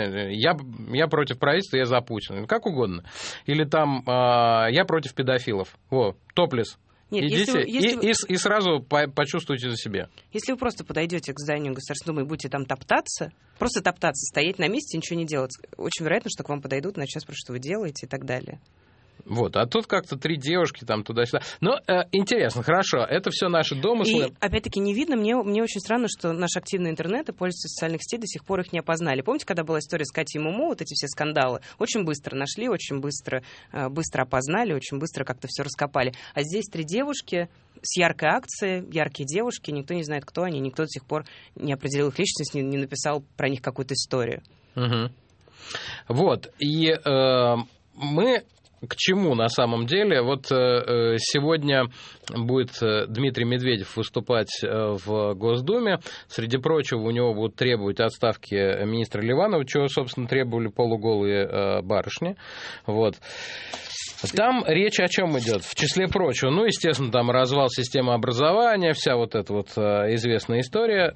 Я против правительства, я за Путина. Как угодно. Или там я против педофилов. Вот, топлес. Нет, идите если и сразу почувствуйте за себя. Если вы просто подойдете к зданию Государственной Думы и будете там топтаться, стоять на месте, ничего не делать, очень вероятно, что к вам подойдут, начнут спрашивать, что вы делаете и так далее. Вот, а тут как-то 3 девушки там туда-сюда. Но интересно, хорошо, это все наши домыслы. И, опять-таки, не видно, мне очень странно, что наши активные интернеты, пользователи социальных сетей, до сих пор их не опознали. Помните, когда была история с Катей Муму, вот эти все скандалы? Очень быстро нашли, очень быстро опознали, очень быстро как-то все раскопали. А здесь 3 девушки с яркой акцией, яркие девушки, никто не знает, кто они, никто до сих пор не определил их личность, не написал про них какую-то историю. Угу. Вот, и мы... К чему на самом деле? Вот сегодня будет Дмитрий Медведев выступать в Госдуме. Среди прочего, у него будут требовать отставки министра Ливанова, чего, собственно, требовали полуголые барышни. Вот. Там речь о чем идет? В числе прочего, естественно, там развал системы образования, вся вот эта вот известная история,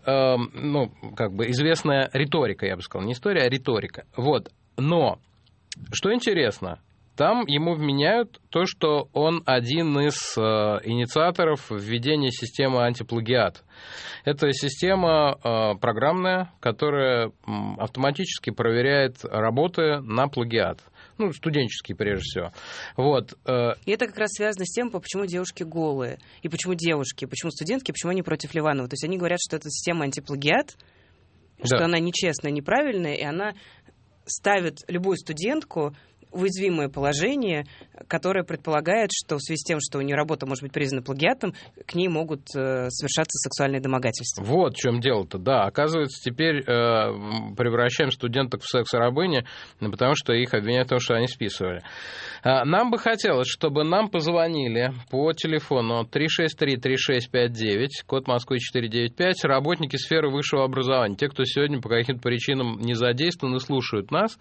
известная риторика, я бы сказал, не история, а риторика. Вот. Но, что интересно, там ему вменяют то, что он один из инициаторов введения системы антиплагиат. Это система программная, которая автоматически проверяет работы на плагиат. Студенческие, прежде всего. Вот. И это как раз связано с тем, почему девушки голые, и почему девушки, почему студентки, почему они против Ливанова. То есть они говорят, что это система антиплагиат, что она нечестная, неправильная, и она ставит любую студентку в уязвимое положение, которое предполагает, что в связи с тем, что у нее работа может быть признана плагиатом, к ней могут совершаться сексуальные домогательства. Вот в чем дело-то, да. Оказывается, теперь превращаем студенток в секс-рабыни, потому что их обвиняют в том, что они списывали. Нам бы хотелось, чтобы нам позвонили по телефону 363-3659, код Москвы 495, работники сферы высшего образования, те, кто сегодня по каким-то причинам не задействованы, слушают нас.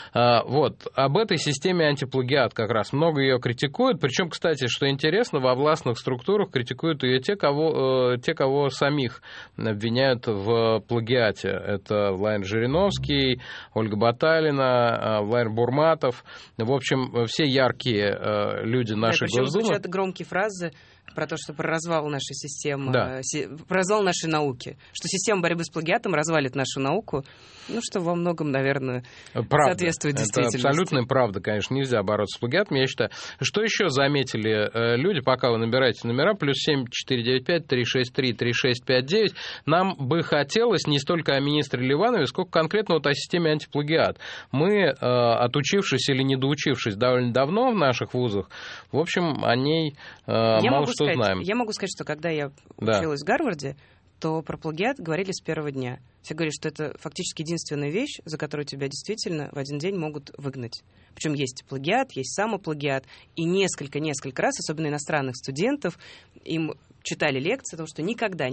Вот, об этой системе антиплагиат как раз много ее критикуют, причем, кстати, что интересно, во властных структурах критикуют ее те, кого самих обвиняют в плагиате. Это Владимир Жириновский, Ольга Баталина, Владимир Бурматов, в общем, все яркие люди нашей Госдумы. Звучат громкие фразы про то, что про развал нашей системы, про развал нашей науки, что система борьбы с плагиатом развалит нашу науку, что во многом, наверное, соответствует действительности. Это абсолютная правда, конечно, нельзя бороться с плагиатом, я считаю. Что еще заметили люди, пока вы набираете номера, +7 495 363 3659, нам бы хотелось не столько о министре Ливанове, сколько конкретно о системе антиплагиат. Мы, отучившись или недоучившись довольно давно в наших вузах, в общем, о ней мало что знаем. Я могу сказать, что когда я училась в Гарварде, то про плагиат говорили с первого дня. Все говорят, что это фактически единственная вещь, за которую тебя действительно в один день могут выгнать. Причем есть плагиат, есть самоплагиат. И несколько раз, особенно иностранных студентов, им читали лекции о том, что никогда,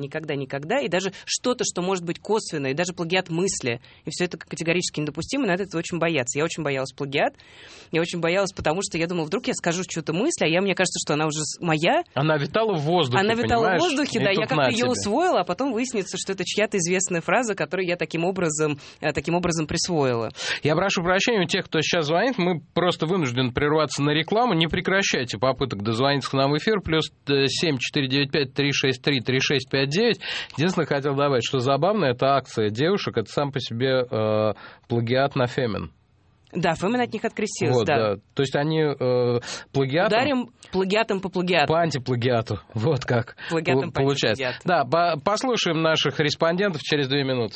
и даже что-то, что может быть косвенное, и даже плагиат мысли, и все это категорически недопустимо, и надо этого очень бояться. Я очень боялась плагиат, я очень боялась, потому что я думала, вдруг я скажу что-то мысль, а мне кажется, что она уже моя. Она витала в воздухе, в воздухе, да, я как-то ее усвоила, а потом выяснится, что это чья-то известная фраза, которую я таким образом присвоила. Я прошу прощения у тех, кто сейчас звонит, мы просто вынуждены прерваться на рекламу, не прекращайте попыток дозвониться к нам в эфир, +7 495 363 3659. Единственное, хотел добавить, что забавно, эта акция девушек, это сам по себе плагиат на фемин. Да, фемин от них открестилась, вот, да. То есть они плагиатом... Ударим плагиатом по плагиату. По антиплагиату. Вот как плагиатом получается. Да, послушаем наших респондентов через 2 минуты.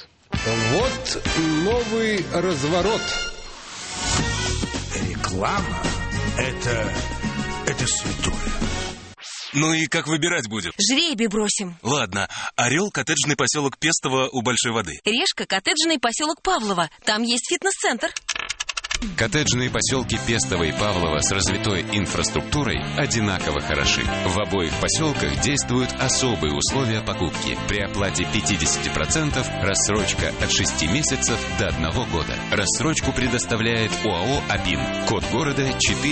Вот новый разворот. Реклама – это святое. Ну и как выбирать будем? Жребий бросим. Ладно. Орел, коттеджный поселок Пестово у Большой воды. Решка, коттеджный поселок Павлово. Там есть фитнес-центр. Коттеджные поселки Пестово и Павлово с развитой инфраструктурой одинаково хороши. В обоих поселках действуют особые условия покупки. При оплате 50% рассрочка от 6 месяцев до 1 года. Рассрочку предоставляет ОАО «Апин». Код города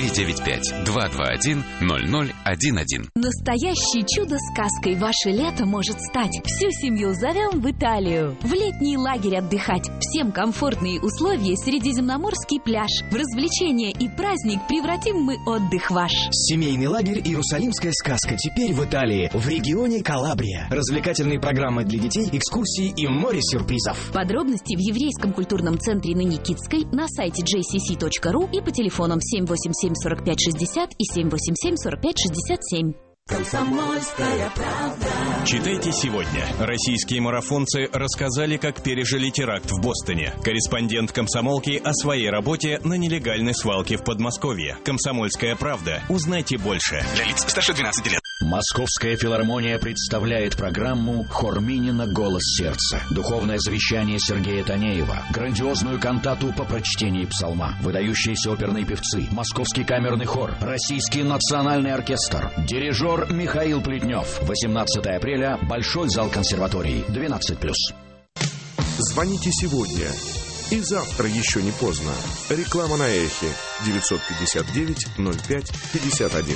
495-221-0011. Настоящей чудо-сказкой ваше лето может стать. Всю семью зовем в Италию. В летний лагерь отдыхать. Всем комфортные условия, средиземноморский пляж. В развлечения и праздник превратим мы отдых ваш. Семейный лагерь «Иерусалимская сказка» теперь в Италии, в регионе Калабрия. Развлекательные программы для детей, экскурсии и море сюрпризов. Подробности в Еврейском культурном центре на Никитской, на сайте jcc.ru и по телефонам 787-45-60 и 787-45-67. Комсомольская правда. Читайте сегодня. Российские марафонцы рассказали, как пережили теракт в Бостоне. Корреспондент «Комсомолки» о своей работе на нелегальной свалке в Подмосковье. «Комсомольская правда». Узнайте больше. Для лиц старше 12 лет. Московская филармония представляет программу «Хор Минина. Голос сердца». Духовное завещание Сергея Танеева. Грандиозную кантату по прочтении псалма. Выдающиеся оперные певцы. Московский камерный хор. Российский национальный оркестр. Дирижер Михаил Плетнев. 18 апреля. Большой зал консерватории. 12+. Звоните сегодня. И завтра еще не поздно. Реклама на Эхе. 959-05-51.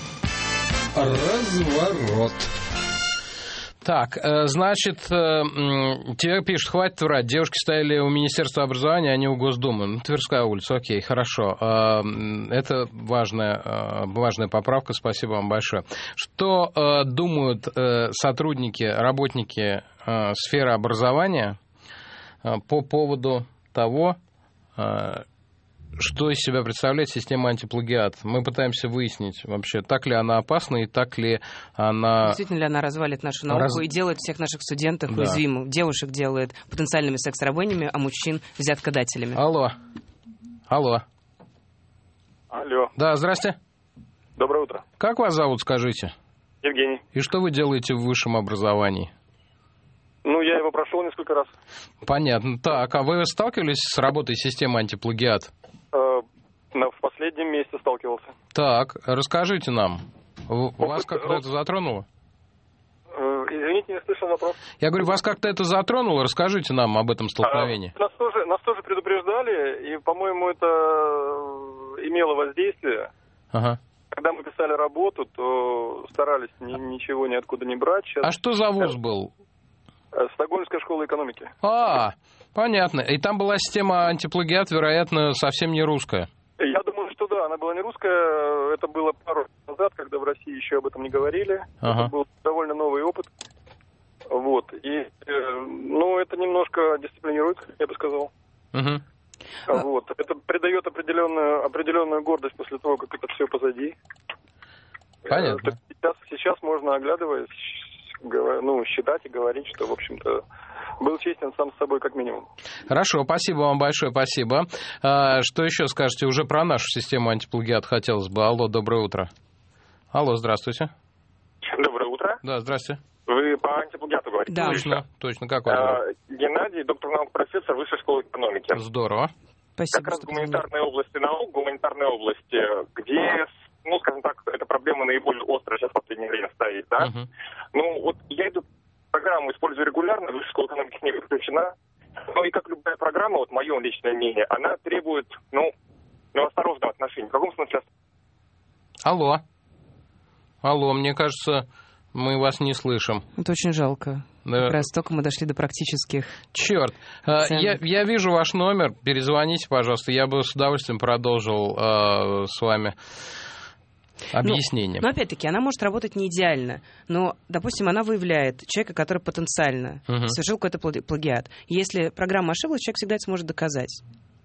Разворот. Так, значит, тебе пишут, хватит врать. Девушки стояли у Министерства образования, а не у Госдумы. Тверская улица, окей, хорошо. Это важная поправка, спасибо вам большое. Что думают сотрудники, работники сферы образования по поводу того, что из себя представляет система антиплагиат? Мы пытаемся выяснить вообще, так ли она опасна и так ли она... Действительно ли она развалит нашу науку и делает всех наших студентов уязвимых? Девушек делает потенциальными секс-рабынями, а мужчин взяткодателями. Алло. Да, здрасте. Доброе утро. Как вас зовут, скажите? Евгений. И что вы делаете в высшем образовании? Ну, я его прошел несколько раз. Понятно. Так, а вы сталкивались с работой системы антиплагиат? В последнем месяце сталкивался. Так, расскажите нам. Вас как-то это затронуло? Извините, не слышал вопрос. Я говорю, вас как-то это затронуло? Расскажите нам об этом столкновении. Нас тоже предупреждали, и, по-моему, это имело воздействие. Ага. Когда мы писали работу, то старались ничего ниоткуда не брать. Сейчас... А что за вуз был? Стокгольмская школа экономики. Понятно. И там была система антиплагиат, вероятно, совсем не русская. Я думаю, что да, она была не русская. Это было пару лет назад, когда в России еще об этом не говорили. Ага. Это был довольно новый опыт. Вот. И, это немножко дисциплинирует, я бы сказал. Угу. Вот. Это придает определенную гордость после того, как это все позади. Понятно. Сейчас можно, оглядываясь, считать и говорить, что, в общем-то, был честен сам с собой как минимум. Хорошо, спасибо вам большое, спасибо. Что еще скажете уже про нашу систему антиплагиат хотелось бы? Алло, доброе утро. Алло, здравствуйте. Доброе утро. Да, здрасте. Вы по антиплагиату говорите? Да, точно. Как вас зовут? Геннадий, доктор наук, профессор Высшей школы экономики. Здорово. Спасибо. Как раз в гуманитарной области наук, гуманитарной области, где, скажем так, эта проблема наиболее острая сейчас в последнее время стоит, да? Я эту программу использую регулярно, Высшая школа экономики с ней подключена. И как любая программа, мое личное мнение, она требует, осторожного отношения. В каком смысле? Алло, мне кажется, мы вас не слышим. Это очень жалко. Да. Как раз только мы дошли до практических... Черт. Я вижу ваш номер. Перезвоните, пожалуйста. Я бы с удовольствием продолжил с вами объяснение. Но опять-таки, она может работать не идеально. Но, допустим, она выявляет человека, который потенциально совершил какой-то плагиат. Если программа ошиблась, человек всегда это сможет доказать.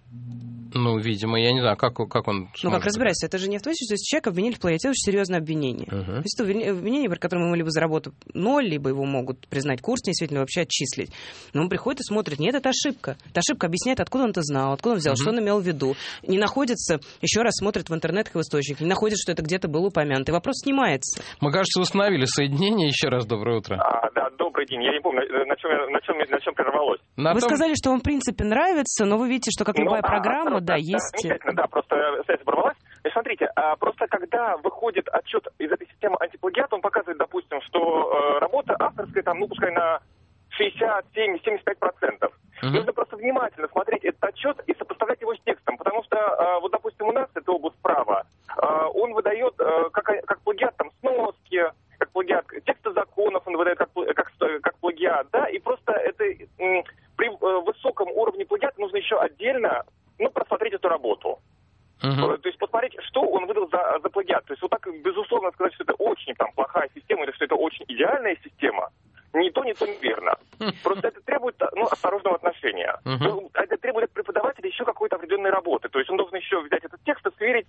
Видимо, я не знаю, как он... как разбираться, это же не автоматически, то есть человека обвинили в плагиате, это очень серьезное обвинение. То есть это обвинение, при котором ему либо за работу 0, либо его могут признать курс недействительным, вообще отчислить. Но он приходит и смотрит, нет, это ошибка. Эта ошибка объясняет, откуда он это знал, откуда он взял, что он имел в виду. Не находится, еще раз смотрит в интернетах и в источниках, не находит, что это где-то было упомянуто. И вопрос снимается. Мы, кажется, установили соединение. Еще раз доброе утро. Да, добрый день. Я не помню, на чем прервалось. Вы сказали, что вам в принципе нравится, но вы видите, что как любая программа, но да, есть... Замечательно, да, просто связь оборвалась. И смотрите, просто когда выходит отчет из этой системы антиплагиата, он показывает, допустим, что работа авторская, там, ну, пускай на 67-75%. Нужно просто внимательно смотреть этот отчет и сопоставлять его с текстом, потому что, вот, допустим, у нас это область права, он выдает как плагиат там сноски, как плагиат текста законов, он выдает как плагиат, да, и просто это при высоком уровне плагиата нужно еще отдельно, ну, просмотреть эту работу. То есть посмотреть, что он выдал за плагиат. То есть вот так, безусловно, сказать, что это очень там плохая система, или что это очень идеальная система, ни то неверно. Просто это требует, ну, осторожного отношения. Это требует от преподавателя еще какой-то определенной работы. То есть он должен еще взять этот текст и сверить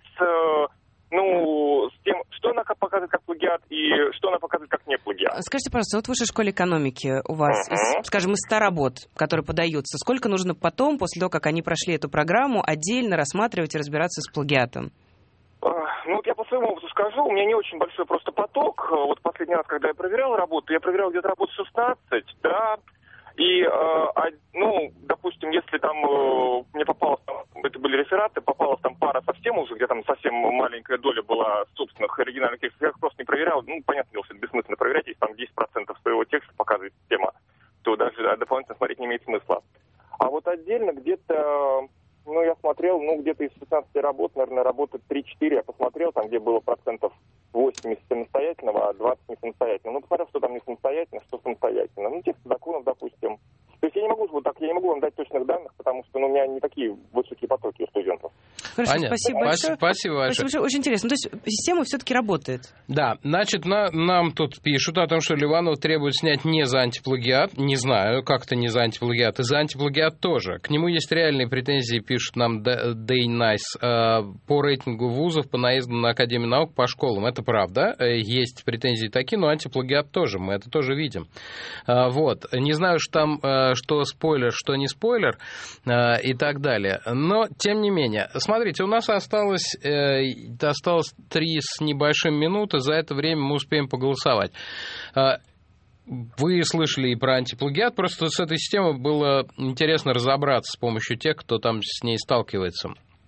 с тем, что она показывает как плагиат и что она показывает как не плагиат. Скажите, пожалуйста, вот в высшей школе экономики у вас, скажем, из 100 работ, которые подаются, сколько нужно потом, после того, как они прошли эту программу, отдельно рассматривать и разбираться с плагиатом? Ну, вот я по своему опыту скажу, у меня не очень большой просто поток. Вот последний раз, когда я проверял работу, я проверял где-то работу 16, да, и, ну, допустим, если там мне попалось, это были рефераты, попалась там пара совсем уже, где там совсем маленькая доля была собственных оригинальных текстов, я их просто не проверял. Ну, понятно, что это бессмысленно проверять, если там 10% своего текста показывает система, то даже дополнительно смотреть не имеет смысла. А вот отдельно где-то... Ну, я смотрел, где-то из 16 работ, наверное, работы 3-4 я посмотрел, там, где было процентов 80 самостоятельного, а 20 не самостоятельного. Ну, посмотрел, что там не самостоятельно, что самостоятельно. Ну, текст законов, допустим. То есть я не могу вам дать точных данных, потому что у меня не такие высокие потоки у студентов. Хорошо, спасибо большое. Спасибо большое. Очень интересно. То есть система все-таки работает? Да, значит, нам тут пишут о том, что Ливанова требует снять не за антиплагиат. Не знаю, как-то не за антиплагиат, и за антиплагиат тоже. К нему есть реальные претензии, пишут нам Day Nice, по рейтингу вузов, по наезду на Академию наук, по школам. Это правда, есть претензии такие, но антиплагиат тоже, мы это тоже видим. Вот, не знаю, что там, что спойлер, что не спойлер, и так далее. Но, тем не менее, смотрите, у нас осталось 3 с небольшим минуты, за это время мы успеем поголосовать. Вы слышали и про антиплагиат, просто с этой системой было интересно разобраться с помощью тех, кто там с ней сталкивается.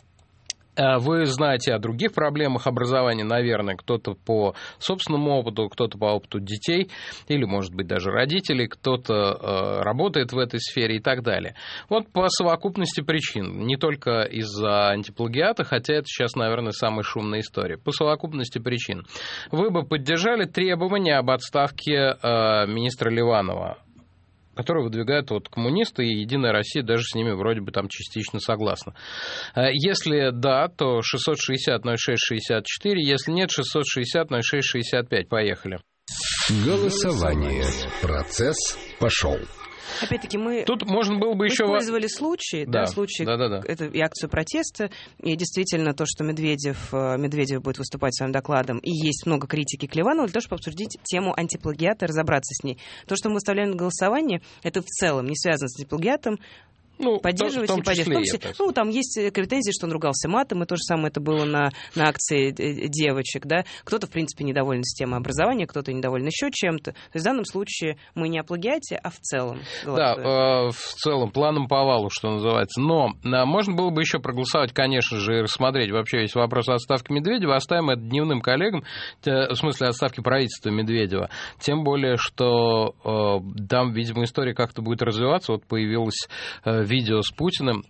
Вы знаете о других проблемах образования, наверное, кто-то по собственному опыту, кто-то по опыту детей, или, может быть, даже родителей, кто-то работает в этой сфере и так далее. Вот по совокупности причин, не только из-за антиплагиата, хотя это сейчас, наверное, самая шумная история, по совокупности причин. Вы бы поддержали требования об отставке министра Ливанова, которые выдвигают вот коммунисты, и Единая Россия даже с ними вроде бы там частично согласна. Если да, то 660-06-64, если нет, 660-06-65. Поехали. Голосование. Процесс пошел. Опять-таки, мы тут можно было бы еще использовали случаи, это и акцию протеста, и действительно то, что Медведев будет выступать своим докладом, и есть много критики к Ливанову, для того, чтобы обсудить тему антиплагиата, разобраться с ней. То, что мы выставляем на голосование, это в целом не связано с антиплагиатом. Поддерживать и поддерживать. Там есть претензии, что он ругался матом, и то же самое это было на акции девочек, да. Кто-то, в принципе, недоволен системой образования, кто-то недоволен еще чем-то. То есть в данном случае мы не о плагиате, а в целом голосуем. Да, в целом, планом по валу, что называется. Но можно было бы еще проголосовать, конечно же, и рассмотреть вообще весь вопрос отставки Медведева. Оставим это дневным коллегам, в смысле отставки правительства Медведева. Тем более, что там, видимо, история как-то будет развиваться. Вот появилась видео с Путиным.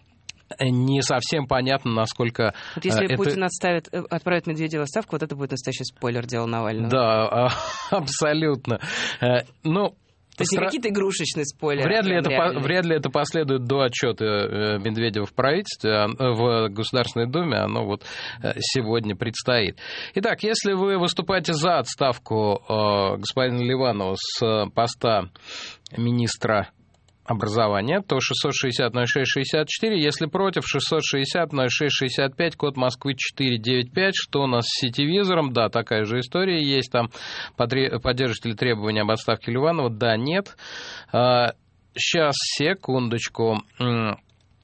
Не совсем понятно, насколько... Вот если Путин отправит Медведева в отставку, вот это будет настоящий спойлер дела Навального. Да, абсолютно. То есть не какие-то игрушечные спойлеры. Вряд ли это последует до отчета Медведева в правительстве, в Государственной Думе, оно вот сегодня предстоит. Итак, если вы выступаете за отставку господина Ливанова с поста министра образования, то 660-06-64, если против, 660-06-65, код Москвы 495, что у нас с сетевизором, да, такая же история есть, там поддержите ли требования об отставке Ливанова, да, нет. Сейчас, секундочку.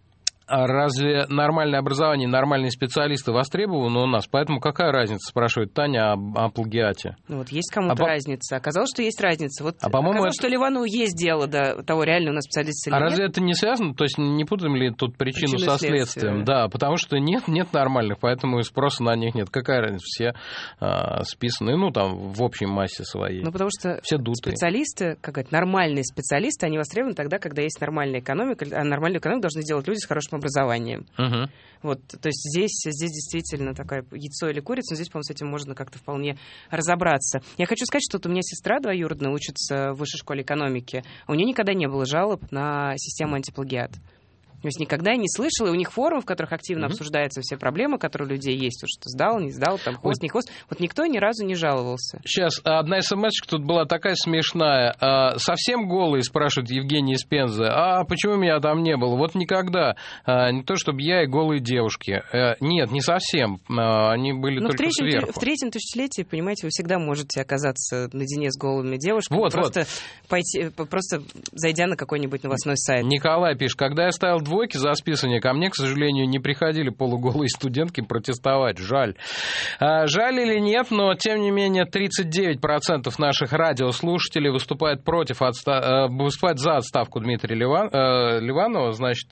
А разве нормальное образование, нормальные специалисты востребованы у нас? Поэтому какая разница, спрашивает Таня о плагиате? Ну, вот есть кому-то разница. Оказалось, что есть разница. Вот по-моему, оказалось, что Ливанову есть дело до того, реально у нас специалист или нет. Разве это не связано? То есть не путаем ли тут причину со следствием? Да, потому что нет нормальных, поэтому и спроса на них нет. Какая разница? Все списаны, ну, там, в общей массе своей. Ну, потому что все дутые. Специалисты, как говорят, нормальные специалисты, они востребованы тогда, когда есть нормальная экономика, а нормальную экономику должны делать люди с хорошим образованием. Угу. Вот, то есть здесь действительно такая яйцо или курица, но здесь, по-моему, с этим можно как-то вполне разобраться. Я хочу сказать, что вот у меня сестра двоюродная учится в высшей школе экономики, а у нее никогда не было жалоб на систему антиплагиат. То есть никогда я не слышала, и у них форум, в которых активно обсуждаются все проблемы, которые у людей есть, то, что сдал, не сдал, там хвост, не хвост. Вот никто ни разу не жаловался. Сейчас, одна смс-очка тут была такая смешная. Совсем голые, спрашивает Евгений из Пензы. А почему меня там не было? Вот никогда. Не то, чтобы я и голые девушки. Нет, не совсем. Они были только сверху. В третьем тысячелетии, понимаете, вы всегда можете оказаться наедине с голыми девушками. Просто зайдя на какой-нибудь новостной сайт. Николай пишет, когда я ставил двойки за списывание, ко мне, к сожалению, не приходили полуголые студентки протестовать. Жаль. Жаль или нет, но, тем не менее, 39% наших радиослушателей выступают за отставку Дмитрия Ливанова. Значит,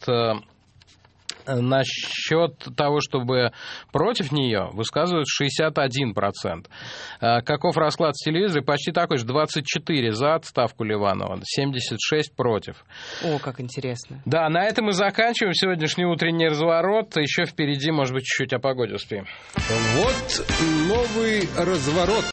насчет того, чтобы против нее, высказывают 61%. Каков расклад в телевизоре? Почти такой же. 24 за отставку Ливанова, 76 против. О, как интересно. Да, на этом мы заканчиваем сегодняшний утренний разворот. Еще впереди, может быть, чуть-чуть о погоде успеем. Вот новый разворот.